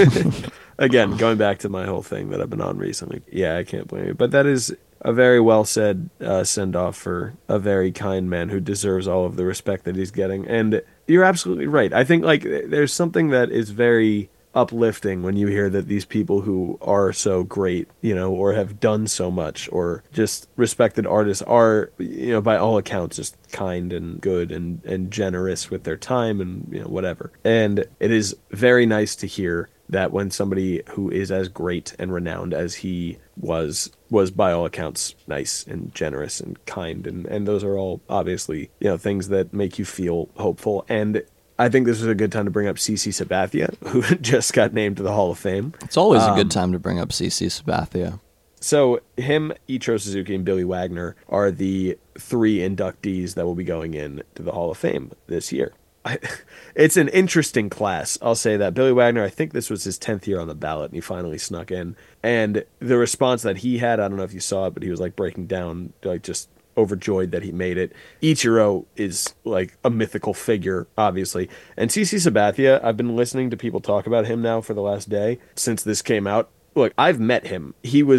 Again, going back to my whole thing that I've been on recently. Yeah, I can't blame you. But that is a very well said uh, send-off for a very kind man who deserves all of the respect that he's getting. And you're absolutely right. I think like there's something that is very uplifting when you hear that these people who are so great, you know, or have done so much, or just respected artists are, you know, by all accounts, just kind and good and, and generous with their time and, you know, whatever. And it is very nice to hear that when somebody who is as great and renowned as he was, was by all accounts nice and generous and kind. And, and those are all obviously, you know, things that make you feel hopeful. And I think this is a good time to bring up C C Sabathia, who just got named to the Hall of Fame. It's always Um, a good time to bring up C C Sabathia. So him, Ichiro Suzuki, and Billy Wagner are the three inductees that will be going in to the Hall of Fame this year. I, it's an interesting class, I'll say that. Billy Wagner, I think this was his tenth year on the ballot, and he finally snuck in. And the response that he had, I don't know if you saw it, but he was like breaking down, like just overjoyed that he made it. Ichiro is like a mythical figure, obviously. And C C Sabathia, I've been listening to people talk about him now for the last day since this came out. Look, I've met him. He was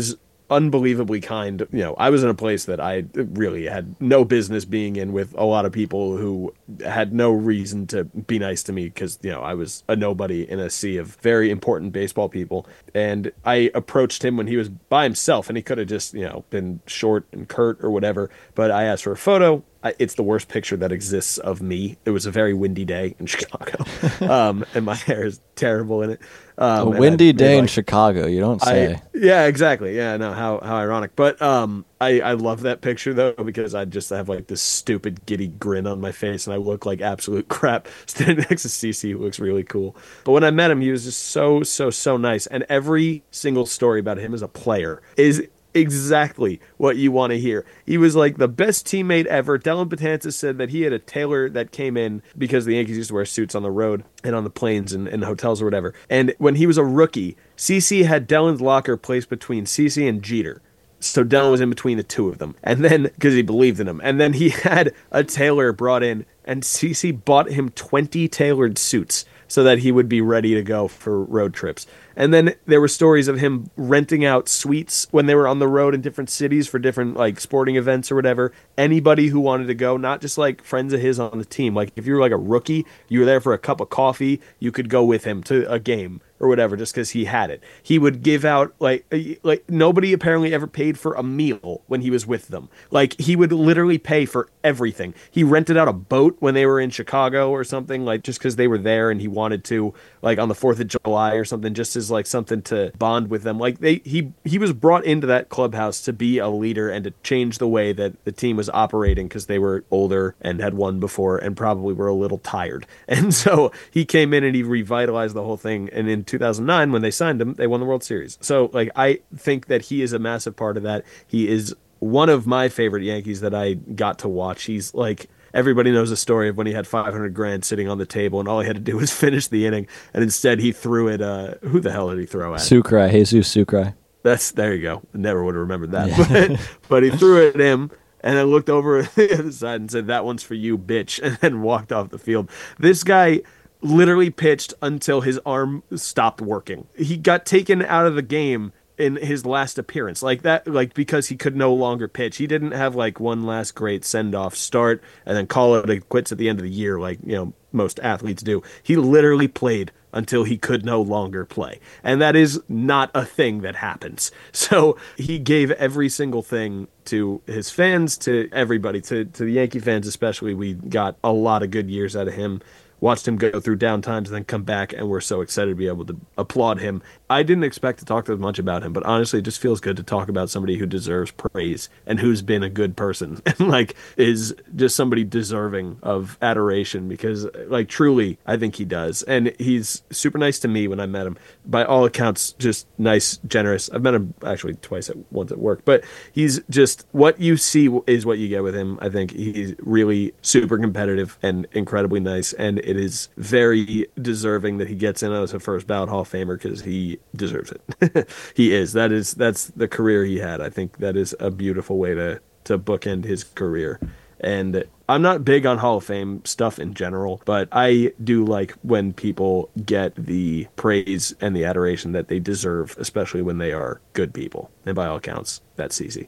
unbelievably kind. You know, I was in a place that I really had no business being in, with a lot of people who had no reason to be nice to me because, you know, I was a nobody in a sea of very important baseball people. And I approached him when he was by himself, and he could have just, you know, been short and curt or whatever. But I asked for a photo. I, it's the worst picture that exists of me. It was a very windy day in Chicago, um, and my hair is terrible in it. Um, a windy day like, in Chicago, you don't say. I, yeah, exactly. Yeah, no, how how ironic. But um, I I love that picture though, because I just have like this stupid giddy grin on my face, and I look like absolute crap standing next to CeCe, who looks really cool. But when I met him, he was just so so so nice, and every single story about him as a player is exactly what you want to hear. He was like the best teammate ever. Dellin Betances said that he had a tailor that came in because the Yankees used to wear suits on the road and on the planes and in hotels or whatever. And when he was a rookie, CeCe had Dellin's locker placed between CeCe and Jeter. So Dellin was in between the two of them. And then, because he believed in him. And then he had a tailor brought in, and CeCe bought him twenty tailored suits so that he would be ready to go for road trips. And then there were stories of him renting out suites when they were on the road in different cities for different like sporting events or whatever. Anybody who wanted to go, not just like friends of his on the team. Like if you were like a rookie, you were there for a cup of coffee, you could go with him to a game or whatever just because he had it. He would give out like like nobody apparently ever paid for a meal when he was with them. Like he would literally pay for everything. He rented out a boat when they were in Chicago or something, like just because they were there and he wanted to, like on the fourth of July or something, just as like something to bond with them. Like they he he was brought into that clubhouse to be a leader and to change the way that the team was operating because they were older and had won before and probably were a little tired. And so he came in and he revitalized the whole thing. And in two thousand nine, when they signed him, they won the World Series. So like I think that he is a massive part of that. He is one of my favorite Yankees that I got to watch. He's like, everybody knows the story of when he had five hundred grand sitting on the table and all he had to do was finish the inning, and instead he threw it. Uh, who the hell did he throw at? Sucre, Jesus Sucre. That's there you go. Never would have remembered that, yeah. but, but he threw it at him. And I looked over at the other side and said, "That one's for you, bitch," and then walked off the field. This guy literally pitched until his arm stopped working. He got taken out of the game in his last appearance, like that, like because he could no longer pitch. He didn't have like one last great send-off start and then call it a quits at the end of the year, like you know most athletes do. He literally played until he could no longer play, and that is not a thing that happens. So he gave every single thing to his fans, to everybody, to to the Yankee fans especially. We got a lot of good years out of him. Watched him go through down times and then come back, and we're so excited to be able to applaud him. I didn't expect to talk that much about him, but honestly, it just feels good to talk about somebody who deserves praise and who's been a good person and like is just somebody deserving of adoration because like truly, I think he does. And he's super nice to me when I met him. By all accounts, just nice, generous. I've met him actually twice at once at work, but he's just what you see is what you get with him. I think he's really super competitive and incredibly nice, and it is very deserving that he gets in as a first ballot Hall of Famer because he deserves it. He is. That is that's the career he had. I think that is a beautiful way to to bookend his career. And I'm not big on Hall of Fame stuff in general, but I do like when people get the praise and the adoration that they deserve, especially when they are good people. And by all accounts, that's CeCe.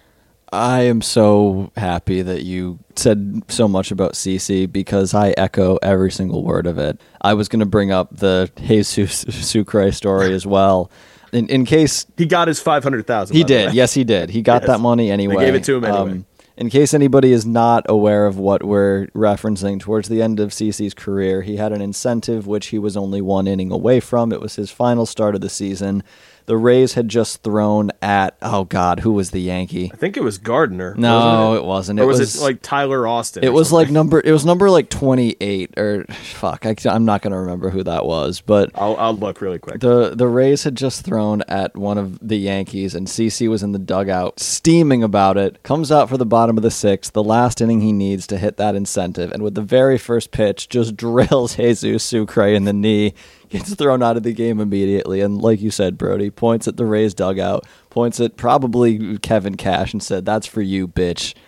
I am so happy that you said so much about CeCe because I echo every single word of it. I was going to bring up the Jesus Sucre story as well. In, in case... He got his five hundred thousand dollars. He did. Yes, he did. He got yes. that money anyway. They gave it to him anyway. Um, in case anybody is not aware of what we're referencing, towards the end of CeCe's career, he had an incentive which he was only one inning away from. It was his final start of the season. The Rays had just thrown at, oh God, who was the Yankee? I think it was Gardner. No, wasn't it? it wasn't. It or was, was it like Tyler Austin? It was something? like number. It was number like twenty-eight or fuck. I, I'm not gonna remember who that was, but I'll I'll look really quick. The the Rays had just thrown at one of the Yankees, and CeCe was in the dugout steaming about it. Comes out for the bottom of the sixth, the last inning he needs to hit that incentive, and with the very first pitch, just drills Jesus Sucre in the knee. Gets thrown out of the game immediately, and like you said, Brody points at the Rays dugout, points at probably Kevin Cash, and said, "That's for you, bitch."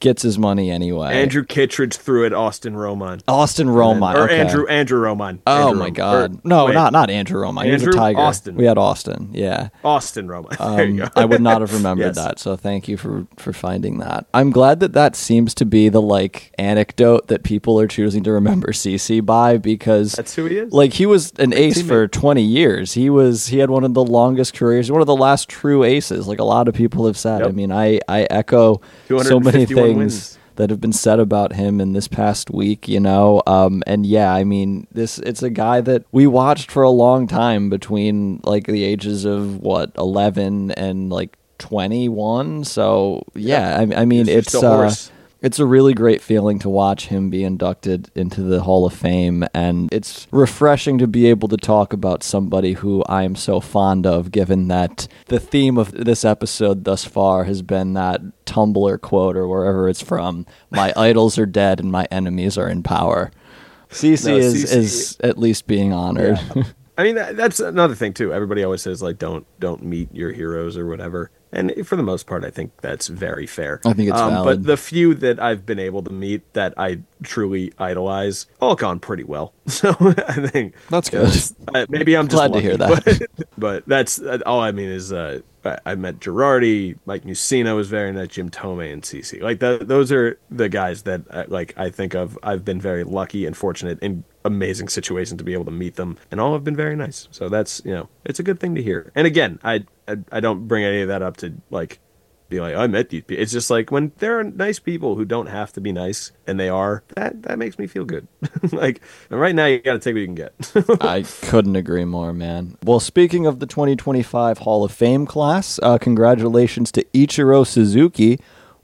gets his money anyway. Andrew Kittredge threw at Austin Romine. Austin Romine. Or okay. Andrew Andrew Romine. Oh Andrew my Rom- God! or- no, wait, not not Andrew Romine. He was a Andrew? Tiger. Austin. We had Austin. Yeah. Austin Romine. there you Um, go. I would not have remembered Yes. that, so thank you for for finding that. I'm glad that that seems to be the like anecdote that people are choosing to remember C C by, because That's who he is. like he was an ace teammate. for twenty years. He was he had one of the longest careers, one of the last true aces, like a lot of people have said. Yep. I mean, I I echo so many two hundred fifty-one things wins. that have been said about him in this past week, you know. Um, and yeah, I mean, this it's a guy that we watched for a long time between like the ages of what eleven and like twenty-one. So yeah, I, I mean, He's just it's a uh, horse. it's a really great feeling to watch him be inducted into the Hall of Fame, and it's refreshing to be able to talk about somebody who I am so fond of, given that the theme of this episode thus far has been that Tumblr quote or wherever it's from, my idols are dead and my enemies are in power. Cece No, is, Cece is at least being honored. Yeah. I mean, that, that's another thing too. Everybody always says like, don't don't meet your heroes or whatever. And for the most part, I think that's very fair. I think it's um, valid. But the few that I've been able to meet that I truly idolize, all gone pretty well. So I think That's good. uh, maybe I'm just Glad to lucky, hear that. But, but that's uh, all I mean is uh, I, I met Girardi, Mike Mussina was very nice, Jim Tomei, and Cece. Like the, those are the guys that uh, like I think of. I've been very lucky and fortunate in amazing situation to be able to meet them, and all have been very nice. So that's, you know, it's a good thing to hear. And again, I I, I don't bring any of that up to like be like, I met these people. It's just like when there are nice people who don't have to be nice and they are, that that makes me feel good. Like, and right now you got to take what you can get. I couldn't agree more, man. Well, speaking of the twenty twenty-five Hall of Fame class, uh, congratulations to Ichiro Suzuki,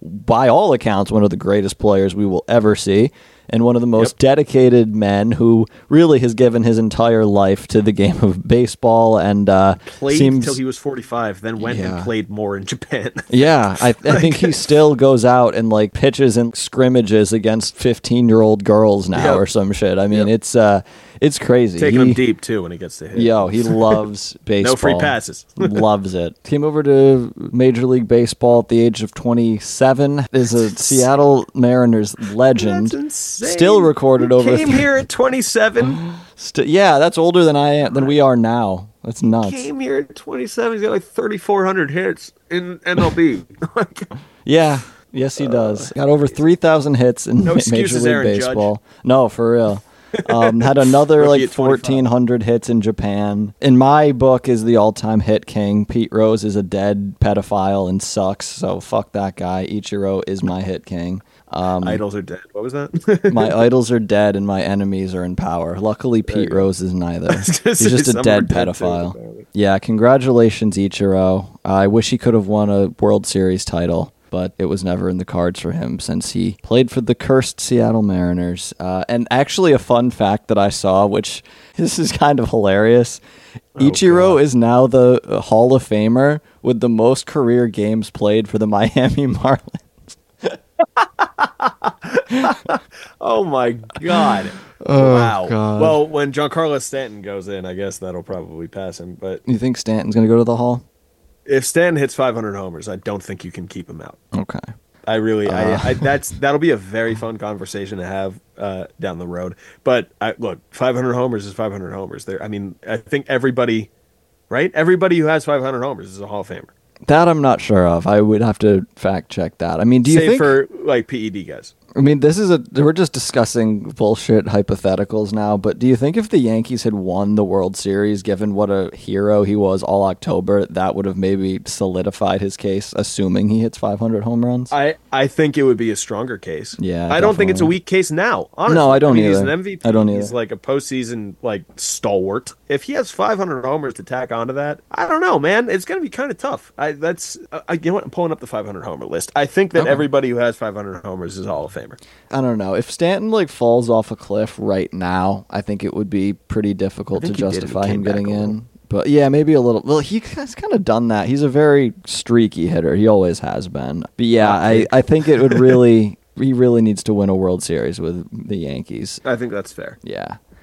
by all accounts, one of the greatest players we will ever see, and one of the most Yep. dedicated men who really has given his entire life to the game of baseball, and uh, Played seems until he was forty-five, then went Yeah. and played more in Japan. Yeah, I, I think he still goes out and like pitches and scrimmages against fifteen-year-old girls now Yep. or some shit. I mean, Yep. it's uh, it's crazy. Taking He- him deep too when he gets to hit. Yo, he loves baseball. No free passes. Loves it. Came over to Major League Baseball at the age of twenty-seven. Is a Seattle Mariners legend. That's insane. Still recorded He over. Came here at twenty-seven. St- yeah, that's older than I am. Than we are now. That's nuts. Came here at twenty-seven. He's got like thirty-four hundred hits in M L B. Like, Yeah. Yes, he does. Got over three thousand hits in Uh, No Ma- Major excuses, League Aaron Judge. Baseball. No, for real. Um, had another Rookie like at twenty-five. fourteen hundred hits in Japan. In my book, is the all-time hit king. Pete Rose is a dead pedophile and sucks. So fuck that guy. Ichiro is my hit king. Um, Idols are dead. What was that? my idols are dead and my enemies are in power. Luckily, Pete Rose is neither. was gonna He's say just a some dead are dead too, pedophile. apparently. Yeah, congratulations, Ichiro. I wish he could have won a World Series title, but it was never in the cards for him since he played for the cursed Seattle Mariners. Uh, and actually, a fun fact that I saw, which this is kind of hilarious. Ichiro is now the uh, Hall of Famer with the most career games played for the Miami Marlins. Oh my god! Oh, wow. God. Well, when Giancarlo Stanton goes in, I guess that'll probably pass him. But You think Stanton's going to go to the Hall? if Stanton hits five hundred homers, I don't think you can keep him out. Okay. I really, Uh. I, I, that's that'll be a very fun conversation to have uh, down the road. But I, look, five hundred homers is five hundred homers. There, I mean, I think everybody, right? Everybody who has five hundred homers is a Hall of Famer. That I'm not sure of. I would have to fact check that. I mean, do you Save think... for like P E D guys. I mean, this is a. We're just discussing bullshit hypotheticals now, but do you think if the Yankees had won the World Series, given what a hero he was all October, that would have maybe solidified his case, assuming he hits five hundred home runs? I, I think it would be a stronger case. Yeah, I don't think it's a definitely. weak case now. Honestly. No, I don't mean, He's either. an M V P. I don't He's either. like a postseason like stalwart. If he has five hundred homers to tack onto that, I don't know, man. It's gonna be kind of tough. I that's I, you know what? I'm pulling up the five hundred homer list. I think that Okay. everybody who has five hundred homers is a Hall of Famer. I don't know. If Stanton like falls off a cliff right now, I think it would be pretty difficult I to think he did. He justify came him back getting a little. in. But yeah, maybe a little. Well, he has kind of done that. He's a very streaky hitter. He always has been. But yeah, Hot I, take. I think it would really. He really needs to win a World Series with the Yankees. I think that's fair. Yeah.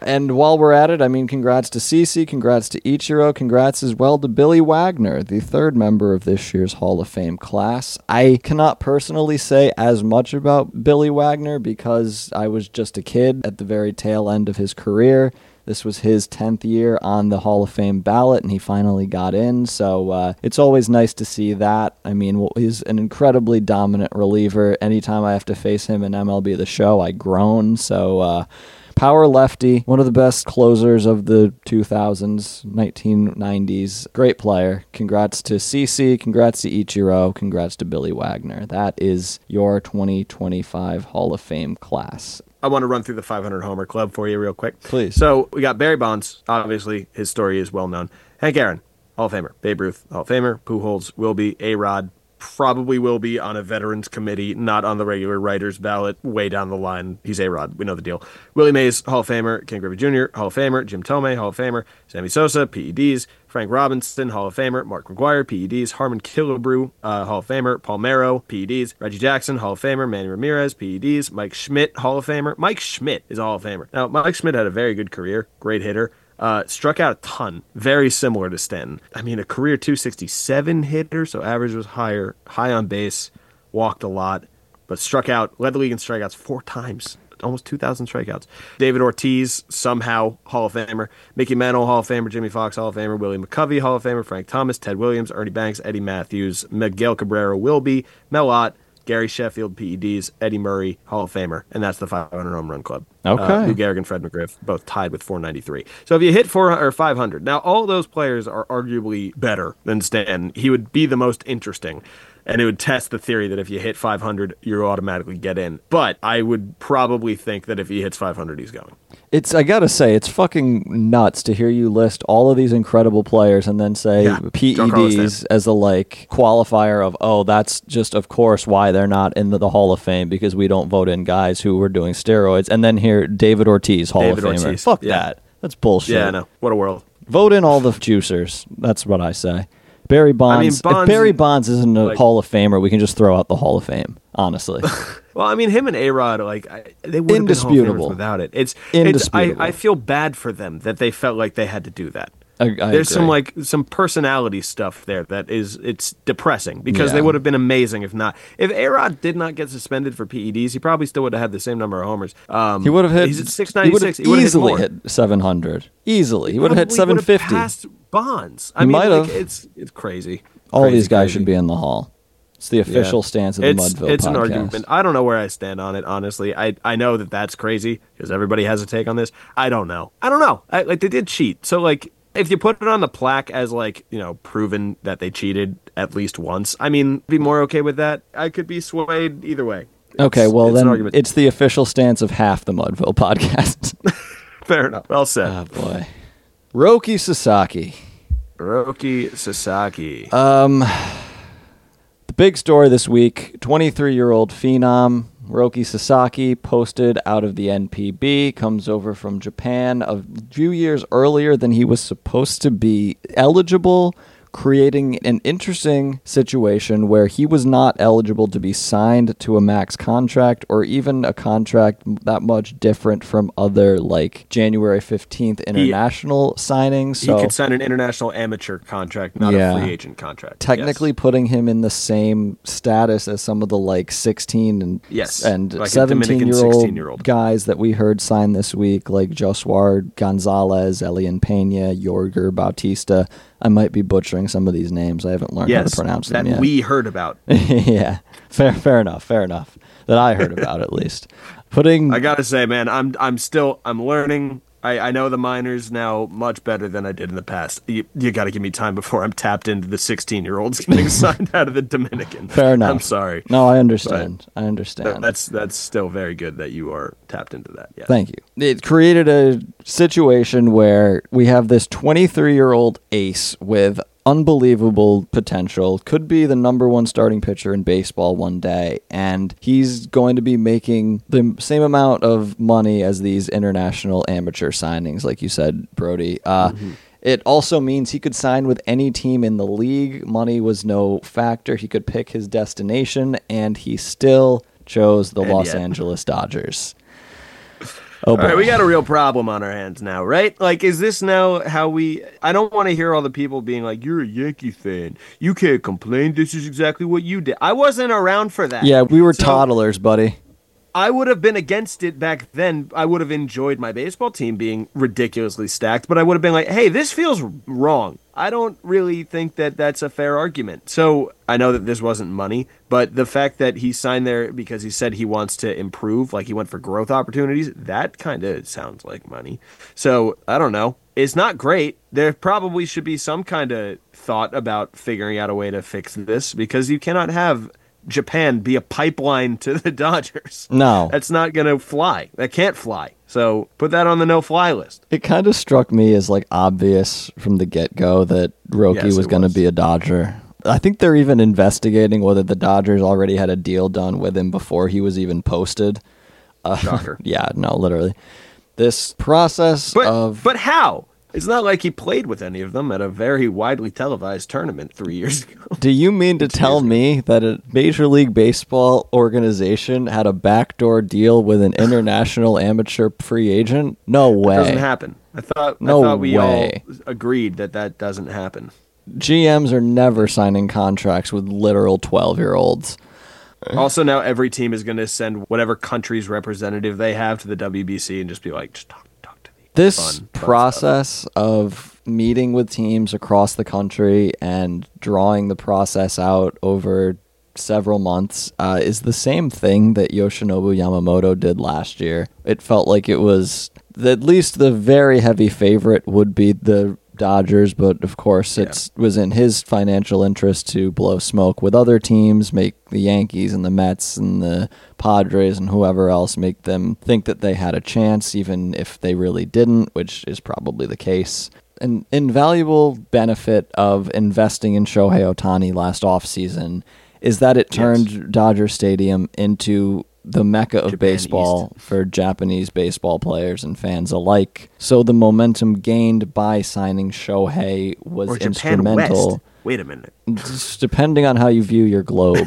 And while we're at it, I mean, congrats to Cece, congrats to Ichiro, congrats as well to Billy Wagner, the third member of this year's Hall of Fame class. I cannot personally say as much about Billy Wagner because I was just a kid at the very tail end of his career. This was his tenth year on the Hall of Fame ballot, and he finally got in. So uh, it's always nice to see that. I mean, he's an incredibly dominant reliever. Anytime I have to face him in M L B The Show, I groan. So uh, power lefty, one of the best closers of the two thousands, nineteen nineties. Great player. Congrats to Cece. Congrats to Ichiro. Congrats to Billy Wagner. That is your twenty twenty-five Hall of Fame class. I want to run through the five hundred homer club for you real quick. Please. So we got Barry Bonds. Obviously, his story is well known. Hank Aaron, Hall of Famer. Babe Ruth, Hall of Famer. Pujols will be. A-Rod probably will be on a veterans committee, not on the regular writers ballot. Way down the line, he's A-Rod. We know the deal. Willie Mays, Hall of Famer. Ken Griffey Junior, Hall of Famer. Jim Tomei, Hall of Famer. Sammy Sosa, P E Ds. Frank Robinson, Hall of Famer. Mark McGwire, P E Ds. Harmon Killebrew, uh, Hall of Famer. Paul Merrow, P E Ds. Reggie Jackson, Hall of Famer. Manny Ramirez, P E Ds. Mike Schmidt, Hall of Famer. Mike Schmidt is a Hall of Famer. Now, Mike Schmidt had a very good career, great hitter. Uh, struck out a ton, very similar to Stanton. I mean, a career two sixty-seven hitter, so average was higher, high on base, walked a lot, but struck out, led the league in strikeouts four times. Almost two thousand strikeouts. David Ortiz, somehow Hall of Famer. Mickey Mantle, Hall of Famer. Jimmy Fox, Hall of Famer. Willie McCovey, Hall of Famer. Frank Thomas, Ted Williams, Ernie Banks, Eddie Matthews, Miguel Cabrera, Wilby, Mel Ott, Gary Sheffield, P E Ds, Eddie Murray, Hall of Famer. And that's the five hundred home run club. Okay. Uh, Lou Gehrig and Fred McGriff, both tied with four ninety-three. So if you hit four or five hundred, now all those players are arguably better than Stanton. He would be the most interesting. And it would test the theory that if you hit five hundred, you automatically get in. But I would probably think that if he hits five hundred, he's going. It's I gotta say, it's fucking nuts to hear you list all of these incredible players and then say Yeah, P E Ds as a like qualifier of, oh, that's just of course why they're not in the, the Hall of Fame because we don't vote in guys who were doing steroids. And then here, David Ortiz, Hall David of Famer. Ortiz, Fuck yeah. that. That's bullshit. Yeah, I know. What a world. Vote in all the juicers. That's what I say. Barry Bonds. I mean, Bonds if Barry Bonds isn't a like- Hall of Famer, we can just throw out the Hall of Fame. Honestly, Well, I mean, him and A-Rod, like, I, they would have been Hall of Indisputable. Famers without it. It's, it's Indisputable. I, I feel bad for them that they felt like they had to do that. I, I There's some agree. like some personality stuff there that is it's depressing because Yeah. they would have been amazing if not. If A-Rod did not get suspended for P E Ds, he probably still would have had the same number of homers. Um, He would have hit. He's at six He would ninety-six. have He would have easily hit, hit seven hundred. Easily, he would have hit Probably seven would have fifty. Passed Bonds. I He mean, might like, have. It's it's crazy. All Crazy, these guys crazy. should be in the Hall. It's the official Yeah. stance of the It's, Mudville it's podcast. an argument. I don't know where I stand on it, honestly. I, I know that that's crazy because everybody has a take on this. I don't know. I don't know. I, like they did cheat. So like if you put it on the plaque as like, you know, proven that they cheated at least once, I mean, be more okay with that. I could be swayed either way. Okay, It's- well it's an then argument. it's the official stance of half the Mudville podcast. Fair enough. Well said. Oh boy, Roki Sasaki. Hiroki Sasaki. Um, the big story this week: twenty-three-year-old phenom Roki Sasaki posted out of the N P B, comes over from Japan a few years earlier than he was supposed to be eligible, creating an interesting situation where he was not eligible to be signed to a max contract or even a contract that much different from other like January fifteenth international signings. So he could sign an international amateur contract, not Yeah. a free agent contract. technically Yes. putting him in the same status as some of the like sixteen and Yes, and like a seventeen Dominican year old sixteen-year-old. guys that we heard sign this week, like Josuar Gonzalez, Elian Pena, Yorger Bautista. I might be butchering some of these names. I haven't learned how yes, to pronounce that them yet. we heard about. yeah, fair, fair enough, fair enough. That I heard about at least. Putting I gotta say, man, I'm I'm still I'm learning. I, I know the minors now much better than I did in the past. You, you got to give me time before I'm tapped into the sixteen-year-olds getting signed out of the Dominican. fair enough. I'm sorry. No, I understand. I understand. That's that's still very good that you are tapped into that. Yeah. Thank you. It created a situation where we have this twenty-three-year-old ace with unbelievable potential, could be the number one starting pitcher in baseball one day, and he's going to be making the same amount of money as these international amateur signings, like you said, Brody. Uh, Mm-hmm. It also means he could sign with any team in the league. Money was no factor. He could pick his destination, and he still chose the And Los yet. Angeles Dodgers. Oh, All right, boy. we got a real problem on our hands now, right? Like, is this now how we... I don't want to hear all the people being like, you're a Yankee fan. You can't complain. This is exactly what you did. I wasn't around for that. Yeah, we were So, toddlers, buddy. I would have been against it back then. I would have enjoyed my baseball team being ridiculously stacked, but I would have been like, hey, this feels wrong. I don't really think that that's a fair argument. So I know that this wasn't money, but the fact that he signed there because he said he wants to improve, like he went for growth opportunities, that kind of sounds like money. So I don't know. It's not great. There probably should be some kind of thought about figuring out a way to fix this because you cannot have Japan be a pipeline to the Dodgers. No. That's not going to fly. That can't fly. So put that on the no-fly list. It kind of struck me as like obvious from the get-go that Roki Yes, was it going to was. be a Dodger. I think they're even investigating whether the Dodgers already had a deal done with him before he was even posted. Uh, Shocker. Yeah, no, literally. This process But, of... but how? It's not like he played with any of them at a very widely televised tournament three years ago. Do you mean to tell me that a Major League Baseball organization had a backdoor deal with an international amateur free agent? No way. It doesn't happen. I thought, No I thought we way. all agreed that that doesn't happen. G Ms are never signing contracts with literal twelve-year-olds. Also, now every team is going to send whatever country's representative they have to the W B C and just be like, just talk, talk to me. This Fun, fun process of meeting with teams across the country and drawing the process out over several months uh, is the same thing that Yoshinobu Yamamoto did last year. It felt like it was at least the very heavy favorite would be the Dodgers, but of course it was in his financial interest to blow smoke with other teams, make the Yankees and the Mets and the Padres and whoever else, make them think that they had a chance, even if they really didn't, which is probably the case. An invaluable benefit of investing in Shohei Ohtani last offseason is that it turned Yes. Dodger Stadium into the mecca of Japan baseball for Japanese baseball players and fans alike. So the momentum gained by signing Shohei was Or Japan instrumental. West. Wait a minute. Just depending on how you view your globe.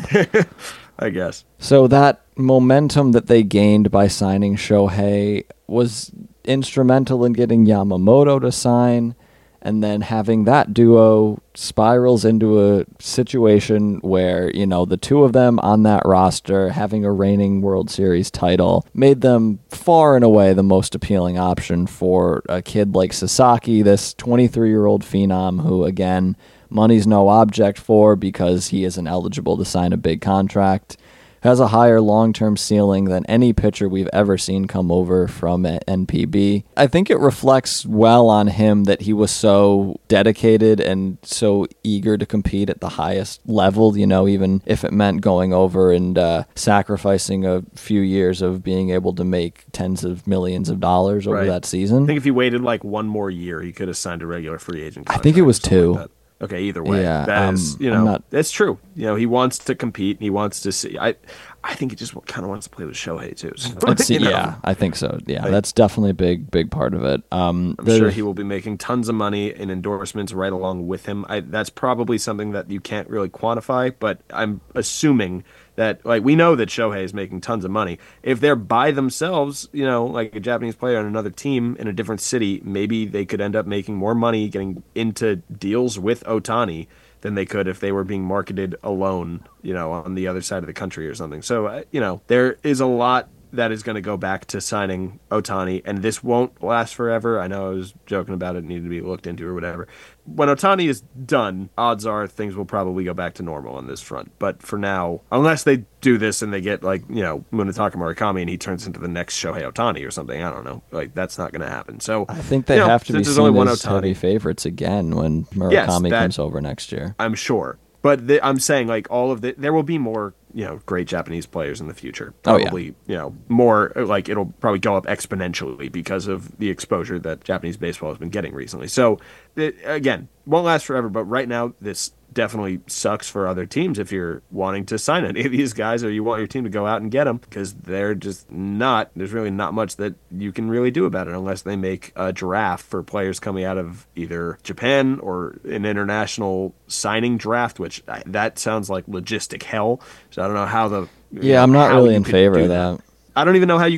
I guess. So that momentum that they gained by signing Shohei was instrumental in getting Yamamoto to sign, and then having that duo spirals into a situation where, you know, the two of them on that roster having a reigning World Series title made them far and away the most appealing option for a kid like Sasaki, this twenty-three-year-old phenom who, again, money's no object for because he isn't eligible to sign a big contract, has a higher long-term ceiling than any pitcher we've ever seen come over from N P B. I think it reflects well on him that he was so dedicated and so eager to compete at the highest level, you know, even if it meant going over and uh, sacrificing a few years of being able to make tens of millions of dollars over Right. that season. I think if he waited like one more year, he could have signed a regular free agent I contract. think it was or something two. like that. Okay, either way, Yeah, that is, um, you I'm know, not- that's true. You know, he wants to compete. And he wants to see. I, I think he just kind of wants to play with Shohei too. So, Let's see, you know, yeah, I think so. Yeah, Like- that's definitely a big, big part of it. Um, I'm the- sure he will be making tons of money in endorsements right along with him. I, that's probably something that you can't really quantify, but I'm assuming that, like, we know that Shohei is making tons of money. If they're by themselves, you know, like a Japanese player on another team in a different city, maybe they could end up making more money getting into deals with Ohtani than they could if they were being marketed alone, you know, on the other side of the country or something. So, uh, you know, there is a lot that is going to go back to signing Ohtani, and this won't last forever. I know I was joking about it, needed to be looked into or whatever. When Ohtani is done, odds are things will probably go back to normal on this front. But for now, unless they do this and they get, like, you know, Munetaka Murakami and he turns into the next Shohei Ohtani or something, I don't know. Like, that's not going to happen. So I think they you know, have to be since there's seen only one as heavy Ohtani, favorites again when Murakami Yes, that- comes over next year. I'm sure. But the, I'm saying, like, all of the, there will be more, you know, great Japanese players in the future. Oh, yeah. Probably, you know, more, like, it'll probably go up exponentially because of the exposure that Japanese baseball has been getting recently. So, it, again, won't last forever, but right now, this definitely sucks for other teams if you're wanting to sign any of these guys or you want your team to go out and get them, because they're just not, there's really not much that you can really do about it unless they make a draft for players coming out of either Japan or an international signing draft, which I, that sounds like logistic hell. So I don't know how the you Yeah, know, I'm not how really you in could favor do of that. I don't even know how you could do it.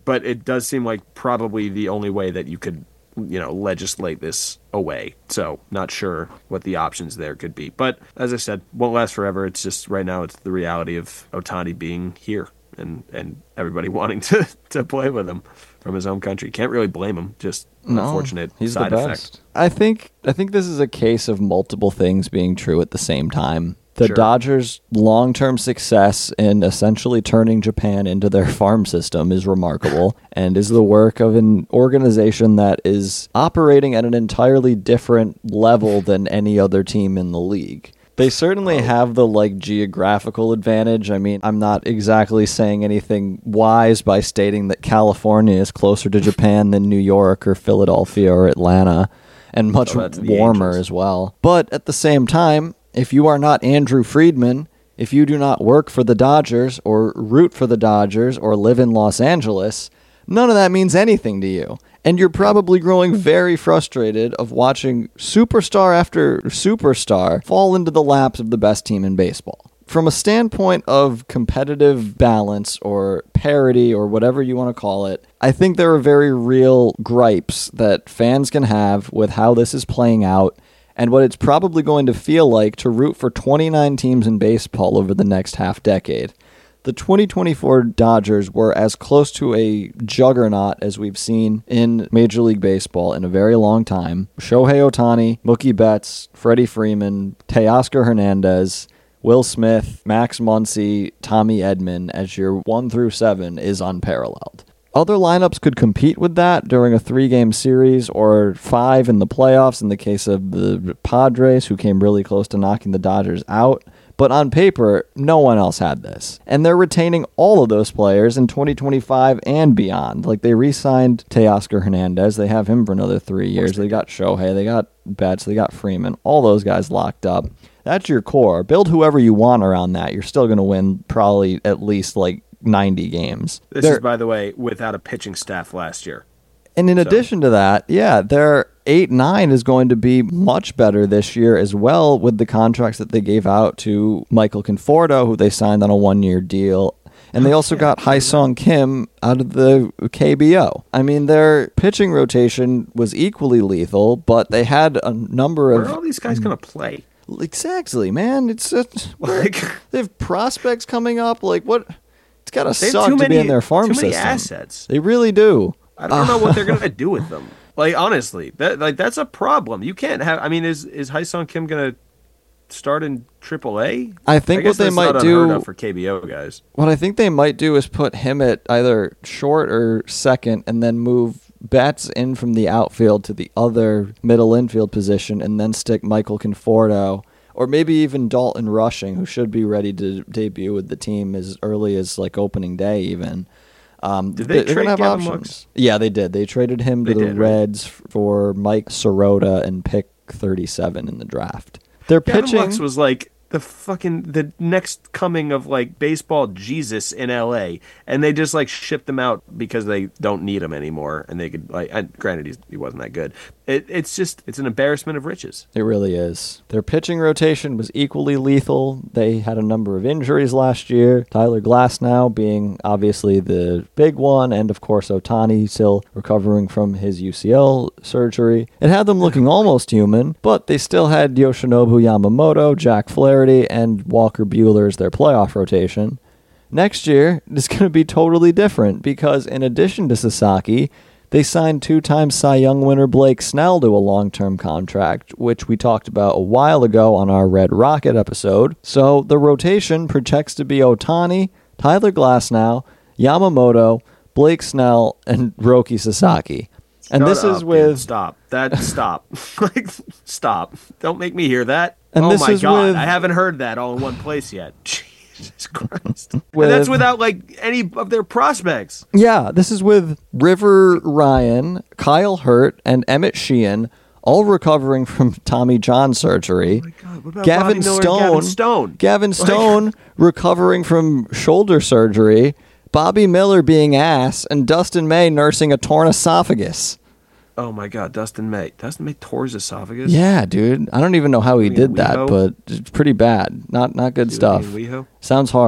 but it does seem like probably the only way that you could, you know, legislate this away. So not sure what the options there could be. But as I said, won't last forever. It's just right now it's the reality of Ohtani being here and, and everybody wanting to, to play with him from his home country. Can't really blame him. Just an unfortunate he's side the best. effect. I think I think this is a case of multiple things being true at the same time. The Sure. Dodgers' long-term success in essentially turning Japan into their farm system is remarkable and is the work of an organization that is operating at an entirely different level than any other team in the league. They certainly have the like geographical advantage. I mean, I'm not exactly saying anything wise by stating that California is closer to Japan than New York or Philadelphia or Atlanta, and much So that's the warmer Angels. as well. But at the same time, if you are not Andrew Friedman, if you do not work for the Dodgers or root for the Dodgers or live in Los Angeles, none of that means anything to you. And you're probably growing very frustrated of watching superstar after superstar fall into the laps of the best team in baseball. From a standpoint of competitive balance or parity or whatever you want to call it, I think there are very real gripes that fans can have with how this is playing out and what it's probably going to feel like to root for twenty-nine teams in baseball over the next half decade. The twenty twenty-four Dodgers were as close to a juggernaut as we've seen in Major League Baseball in a very long time. Shohei Ohtani, Mookie Betts, Freddie Freeman, Teoscar Hernandez, Will Smith, Max Muncy, Tommy Edman as your one through seven is unparalleled. Other lineups could compete with that during a three-game series or five in the playoffs in the case of the Padres, who came really close to knocking the Dodgers out. But on paper, no one else had this. And they're retaining all of those players in twenty twenty-five and beyond. Like, they re-signed Teoscar Hernandez. They have him for another three years. They got Shohei. They got Betts. They got Freeman. All those guys locked up. That's your core. Build whoever you want around that. You're still going to win probably at least, like, ninety games. This They're- is, by the way, without a pitching staff last year. And in So- addition to that, yeah, their eight nine is going to be much better this year as well with the contracts that they gave out to Michael Conforto, who they signed on a one-year deal. And they also got Haesung Kim out of the K B O. I mean, their pitching rotation was equally lethal, but they had a number Where of... are all these guys going to play? Exactly, man. It's just, Like, they have prospects coming up. Like, what? It's got to they have suck too to many, be in their farm too many system. assets. They really do. I don't know what they're going to do with them. Like, honestly, that like that's a problem. You can't have. I mean, is is Haesung Kim going to start in triple A? I think guess what they that's might not do- unheard of for K B O guys. What I think they might do is put him at either short or second and then move Betts in from the outfield to the other middle infield position and then stick Michael Conforto or maybe even Dalton Rushing, who should be ready to debut with the team as early as like opening day even. Um, Did they they're trade gonna have Gavin options. Lux? Yeah, they did. They traded him to They the did, right? Reds for Mike Sirota and pick thirty-seven in the draft. They're Gavin pitching. Lux was like the fucking the next coming of like baseball Jesus in L A, and they just like shipped him out because they don't need him anymore, and they could like. And granted, he's, he wasn't that good. It, it's just it's an embarrassment of riches. It really is. Their pitching rotation was equally lethal. They had a number of injuries last year. Tyler Glasnow being obviously the big one, and of course Ohtani still recovering from his U C L surgery. It had them looking almost human, but they still had Yoshinobu Yamamoto, Jack Flaherty, and Walker Buehler as their playoff rotation. Next year is going to be totally different because in addition to Sasaki, they signed two-time Cy Young winner Blake Snell to a long-term contract, which we talked about a while ago on our Red Rocket episode. So the rotation projects to be Ohtani, Tyler Glasnow, Yamamoto, Blake Snell, and Roki Sasaki. And Shut this up, is dude. with... stop that stop like stop. Don't make me hear that. And oh this my is god, with- I haven't heard that all in one place yet. Jesus Christ. With- And that's without like any of their prospects. Yeah, this is with River Ryan, Kyle Hurt, and Emmett Sheehan, all recovering from Tommy John surgery. Oh my God, what about Gavin Bobby Miller and Stone, Gavin Stone? Gavin Like- Stone recovering from shoulder surgery. Bobby Miller being ass, and Dustin May nursing a torn esophagus. Oh my God, Dustin May. Dustin May tore his esophagus. Yeah, dude. I don't even know how he mean did that, WeHo? but it's pretty bad. Not not good Dude, stuff. you mean WeHo? Sounds hard.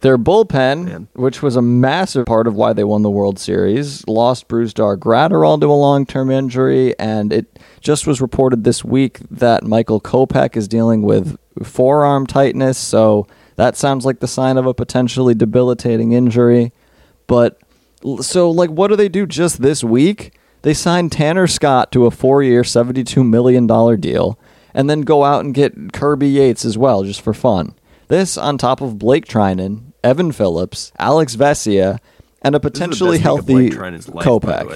Their bullpen, Man. which was a massive part of why they won the World Series, lost Brusdar Graterol to a long-term injury, and it just was reported this week that Michael Kopech is dealing with forearm tightness, so that sounds like the sign of a potentially debilitating injury. But, so, like, what do they do just this week? They signed Tanner Scott to a four-year, seventy-two million dollars deal, and then go out and get Kirby Yates as well, just for fun. This on top of Blake Trinan, Evan Phillips, Alex Vesia, and a potentially healthy Kopech.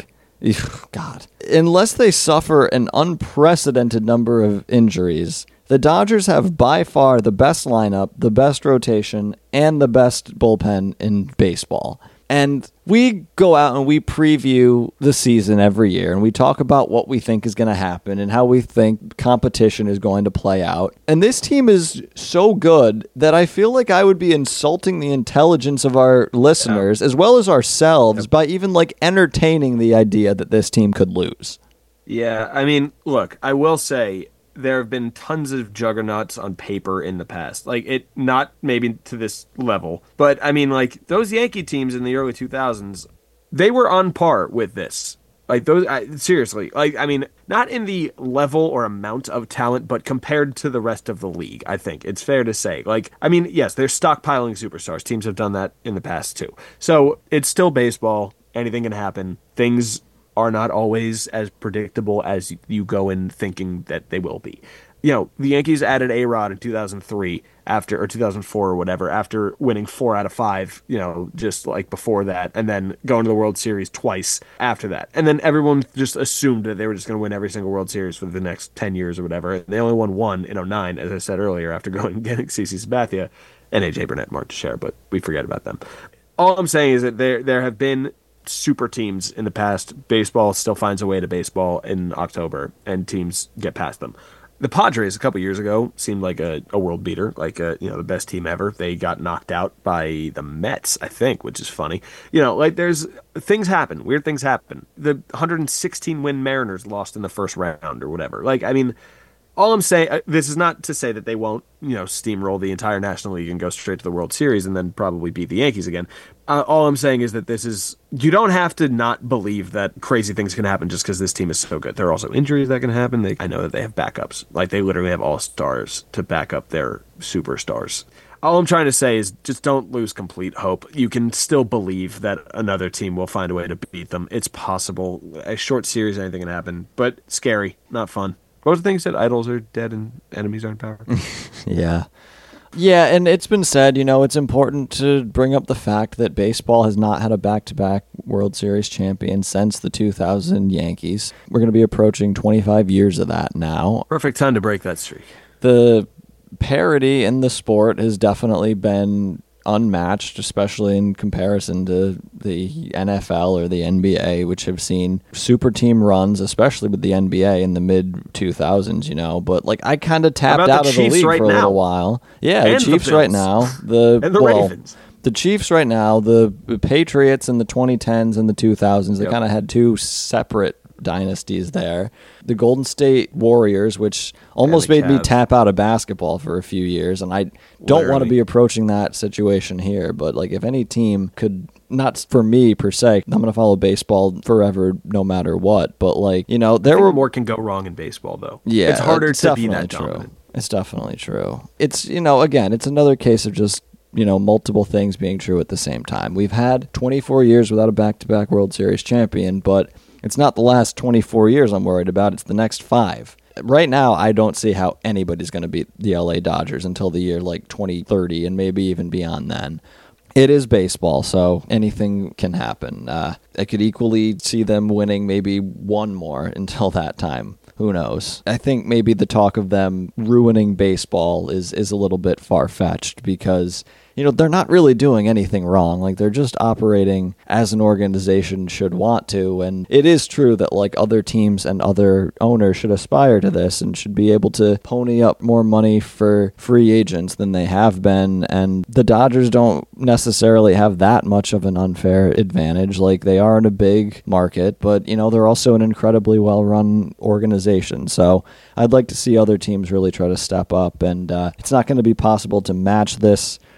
God. Unless they suffer an unprecedented number of injuries, the Dodgers have by far the best lineup, the best rotation, and the best bullpen in baseball. And we go out and we preview the season every year, and we talk about what we think is going to happen and how we think competition is going to play out. And this team is so good that I feel like I would be insulting the intelligence of our listeners yeah. as well as ourselves yep. by even like entertaining the idea that this team could lose. Yeah, I mean, look, I will say there have been tons of juggernauts on paper in the past. Like, it, not maybe to this level, but I mean, like, those Yankee teams in the early two thousands, they were on par with this. Like, those, I, seriously, like, I mean, not in the level or amount of talent, but compared to the rest of the league, I think it's fair to say. Like, I mean, yes, they're stockpiling superstars. Teams have done that in the past, too. So, it's still baseball. Anything can happen. Things are not always as predictable as you go in thinking that they will be. You know, the Yankees added A-Rod in two thousand three after, or two thousand four or whatever, after winning four out of five, you know, just like before that, and then going to the World Series twice after that. And then everyone just assumed that they were just going to win every single World Series for the next ten years or whatever. They only won one in oh nine, as I said earlier, after going and getting CeCe Sabathia and A J Burnett, Mark Teixeira, but we forget about them. All I'm saying is that there there have been super teams in the past. Baseball still finds a way to baseball in October, and teams get past them. The Padres a couple years ago seemed like a, a world beater, like a, you know, the best team ever. They got knocked out by the Mets, I think, which is funny. You know, like there's things happen, weird things happen. The one hundred sixteen win Mariners lost in the first round or whatever. Like, I mean, all I'm saying, this is not to say that they won't, you know, steamroll the entire National League and go straight to the World Series and then probably beat the Yankees again. Uh, all I'm saying is that this is, you don't have to not believe that crazy things can happen just because this team is so good. There are also injuries that can happen. They, I know that they have backups. Like, they literally have all-stars to back up their superstars. All I'm trying to say is just don't lose complete hope. You can still believe that another team will find a way to beat them. It's possible. A short series, anything can happen, but scary, not fun. What was the thing you said? Idols are dead and enemies are in power? Yeah. Yeah, and it's been said, you know, it's important to bring up the fact that baseball has not had a back-to-back World Series champion since the two thousand Yankees. We're going to be approaching twenty-five years of that now. Perfect time to break that streak. The parity in the sport has definitely been unmatched, especially in comparison to the N F L or the N B A, which have seen super team runs, especially with the N B A in the mid two thousands, you know. But, like, I kind of tapped out the of the Chiefs league right for a now? little while. Yeah, And the Chiefs the right Bills. now. The, And the well, Ravens. The Chiefs right now, the Patriots in the twenty tens and the two thousands, they Yep. kind of had two separate dynasties there. The Golden State Warriors, which almost And the made me Cavs. tap out of basketball for a few years, and I don't want to Literally. be approaching that situation here, but like if any team could, not for me per se, I'm going to follow baseball forever no matter what, but like, you know, there I think were more can go wrong in baseball, though. yeah, it's harder it's to be definitely that true. dominant. It's definitely true. It's, you know, again, it's another case of just, you know, multiple things being true at the same time. We've had twenty-four years without a back-to-back World Series champion, but it's not the last twenty-four years I'm worried about. It's the next five. Right now, I don't see how anybody's going to beat the L A Dodgers until the year like twenty thirty and maybe even beyond then. It is baseball, so anything can happen. Uh, I could equally see them winning maybe one more until that time. Who knows? I think maybe the talk of them ruining baseball is, is a little bit far-fetched because, you know, they're not really doing anything wrong. Like, they're just operating as an organization should want to. And it is true that, like, other teams and other owners should aspire to this and should be able to pony up more money for free agents than they have been. And the Dodgers don't necessarily have that much of an unfair advantage. Like, they are in a big market, but, you know, they're also an incredibly well-run organization. So I'd like to see other teams really try to step up. And uh, it's not going to be possible to match this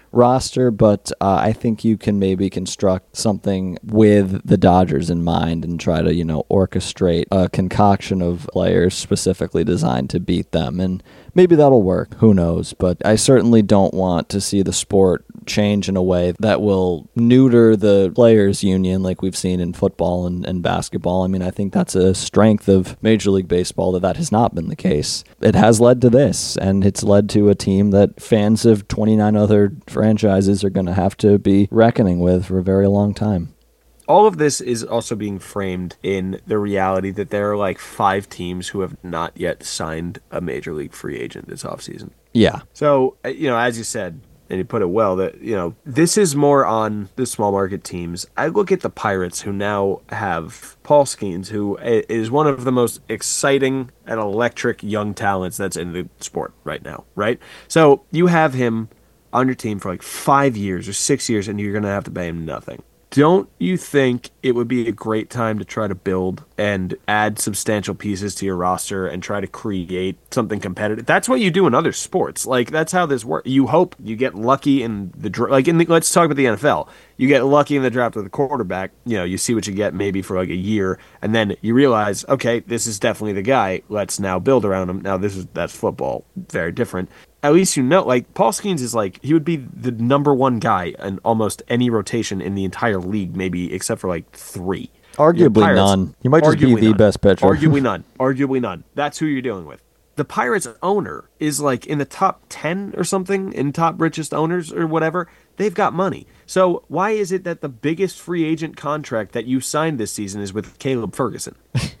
roster, but uh, I think you can maybe construct something with the Dodgers in mind and try to, you know, orchestrate a concoction of players specifically designed to beat them. And maybe that'll work. Who knows? But I certainly don't want to see the sport change in a way that will neuter the players' union like we've seen in football and, and basketball. I mean, I think that's a strength of Major League Baseball that that has not been the case. It has led to this, and it's led to a team that fans of twenty-nine other franchises are going to have to be reckoning with for a very long time. All of this is also being framed in the reality that there are like five teams who have not yet signed a major league free agent this offseason. Yeah. So, uh, you know, as you said, and you put it well, that, you know, this is more on the small market teams. I look at the Pirates, who now have Paul Skeens, who is one of the most exciting and electric young talents that's in the sport right now, right? So you have him on your team for like five years or six years, and you're going to have to pay him nothing. Don't you think it would be a great time to try to build and add substantial pieces to your roster and try to create something competitive? That's what you do in other sports. Like, that's how this works. You hope you get lucky in the draft. Like, in the, let's talk about the N F L. You get lucky in the draft with a quarterback. You know, you see what you get maybe for like a year, and then you realize, okay, this is definitely the guy. Let's now build around him. Now, this is that's football. Very different. At least you know, like, Paul Skeens is like, he would be the number one guy in almost any rotation in the entire league, maybe except for like three. Arguably Pirates, none. He might just be the none. best pitcher. Arguably none. Arguably none. That's who you're dealing with. The Pirates owner is like in the top ten or something, in top richest owners or whatever. They've got money. So why is it that the biggest free agent contract that you signed this season is with Caleb Ferguson?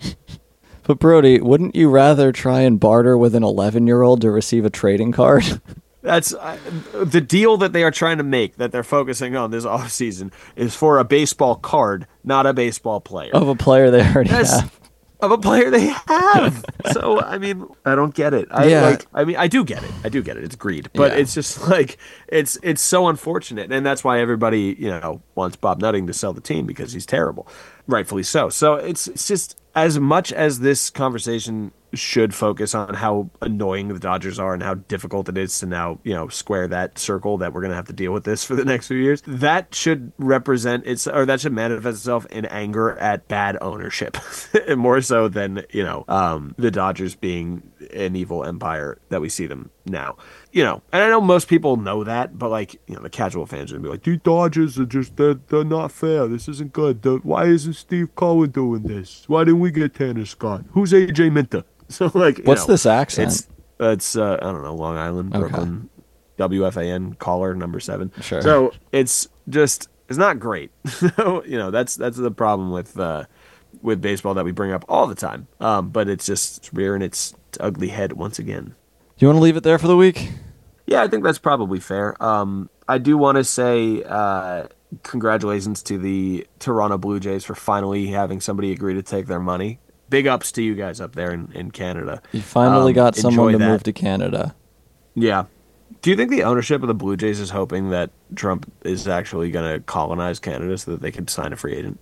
But Brody, wouldn't you rather try and barter with an eleven-year-old to receive a trading card? That's uh, the deal that they are trying to make, that they're focusing on this offseason, is for a baseball card, not a baseball player. Of a player they already That's, have. Of a player they have. So, I mean, I don't get it. I Yeah. like I mean, I do get it. I do get it. It's greed. But Yeah. it's just like it's it's so unfortunate, and that's why everybody, you know, wants Bob Nutting to sell the team, because he's terrible. Rightfully so. So, it's it's just, as much as this conversation should focus on how annoying the Dodgers are and how difficult it is to now, you know, square that circle that we're going to have to deal with this for the next few years, that should represent its, or that should manifest itself in anger at bad ownership, more so than, you know, um, the Dodgers being an evil empire that we see them now. You know, and I know most people know that, but like, you know, the casual fans are gonna be like, "The Dodgers are just they're, they're not fair. This isn't good. The, why isn't Steve Cohen doing this? Why didn't we get Tanner Scott? Who's A J Minta?" So like, you What's know, this accent? It's it's uh, I don't know, Long Island, Okay. Brooklyn, W F A N caller number seven. Sure. So it's just it's not great. So, you know, that's that's the problem with uh, with baseball that we bring up all the time. Um, but it's just rearing its ugly head once again. Do you want to leave it there for the week? Yeah, I think that's probably fair. Um, I do want to say uh, congratulations to the Toronto Blue Jays for finally having somebody agree to take their money. Big ups to you guys up there in, in Canada. You finally Um, got someone enjoy to that. move to Canada. Yeah. Do you think the ownership of the Blue Jays is hoping that Trump is actually going to colonize Canada so that they can sign a free agent?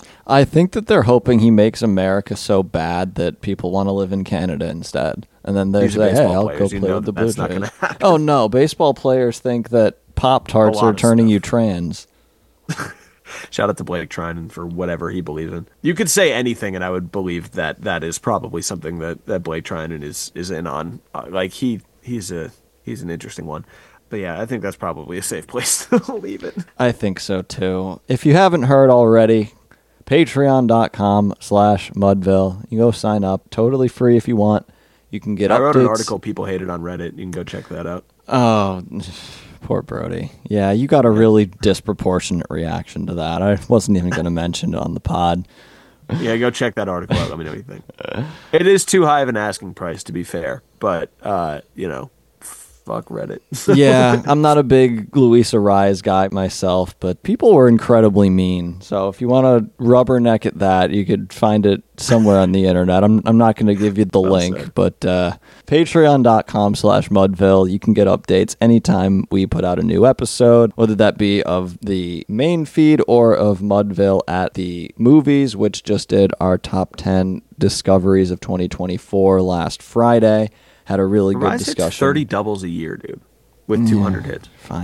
I think that they're hoping he makes America so bad that people want to live in Canada instead. And then they These are say, hey, baseball I'll players. go You play know with the that Blue that's not Jays. gonna happen. Oh, no. Baseball players think that Pop-Tarts A lot are of turning stuff. you trans. Shout out to Blake Trinan for whatever he believes in. You could say anything, and I would believe that that is probably something that, that Blake Trinan is, is in on. Uh, like, he he's a he's an interesting one. But yeah, I think that's probably a safe place to leave it. I think so, too. If you haven't heard already, patreon.com slash Mudville. You go sign up. Totally free if you want. You can get I updates. wrote an article people hated on Reddit. You can go check that out. Oh, poor Brody. Yeah, you got a really disproportionate reaction to that. I wasn't even going to mention it on the pod. Yeah, go check that article out. Let me know what you think. It is too high of an asking price, to be fair. But, uh, you know, fuck Reddit. Yeah, I'm not a big Luisa Rise guy myself, but people were incredibly mean. So if you want to rubberneck at that, you could find it somewhere on the internet. I'm I'm not going to give you the Well link, said. but uh, patreon.com slash Mudville. You can get updates anytime we put out a new episode, whether that be of the main feed or of Mudville at the movies, which just did our top ten discoveries of twenty twenty-four last Friday. Had a really good Rise hits discussion. thirty doubles a year, dude, with two hundred hits. Fine.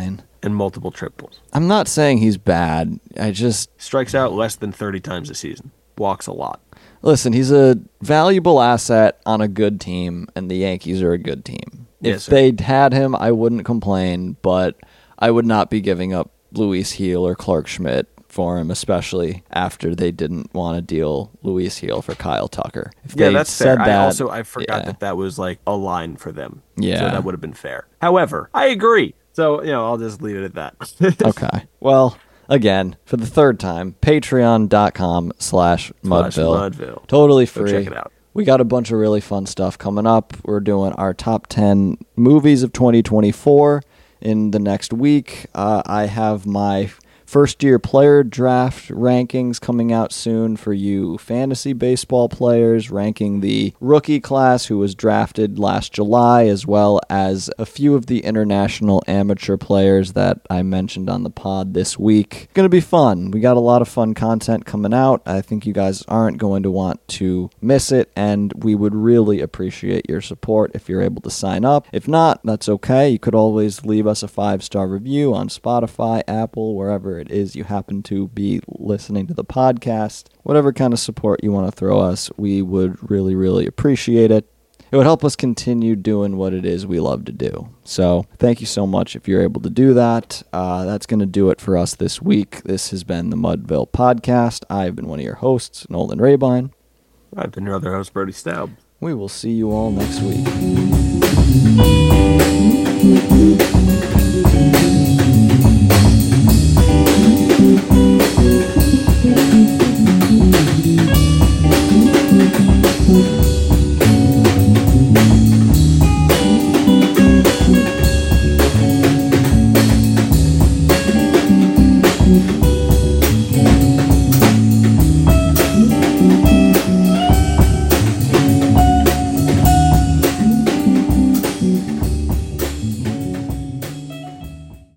and multiple triples. I'm not saying he's bad. I just Strikes out less than thirty times a season. Walks a lot. listen. He's a valuable asset on a good team, and the Yankees are a good team. Yes, if sir. they'd had him, I wouldn't complain, but I would not be giving up Luis Heel or Clark Schmidt for him, especially after they didn't want to deal Luis Heel for Kyle Tucker. If Yeah, they that's said fair. that, I also I forgot yeah. that that was like a line for them. Yeah. So that would have been fair. However, I agree. So, you know, I'll just leave it at that. Okay. Well, again, for the third time, patreon.com slash Slash Mudville. Mudville. Totally Go free. check it out. We got a bunch of really fun stuff coming up. We're doing our top ten movies of twenty twenty-four in the next week. Uh, I have my first year player draft rankings coming out soon for you fantasy baseball players, ranking the rookie class who was drafted last July, as well as a few of the international amateur players that I mentioned on the pod this week. Going to be fun. We got a lot of fun content coming out. I think you guys aren't going to want to miss it, and we would really appreciate your support if you're able to sign up. If not, that's okay. You could always leave us a five-star review on Spotify, Apple, wherever it is you happen to be listening to the podcast. Whatever kind of support you want to throw us, we would really, really appreciate it. It would help us continue doing what it is we love to do. So thank you so much if you're able to do that. Uh, that's going to do it for us this week. This has been the Mudville Podcast. I've been one of your hosts, Nolan Rabine. I've been your other host, Brody Staub. We will see you all next week.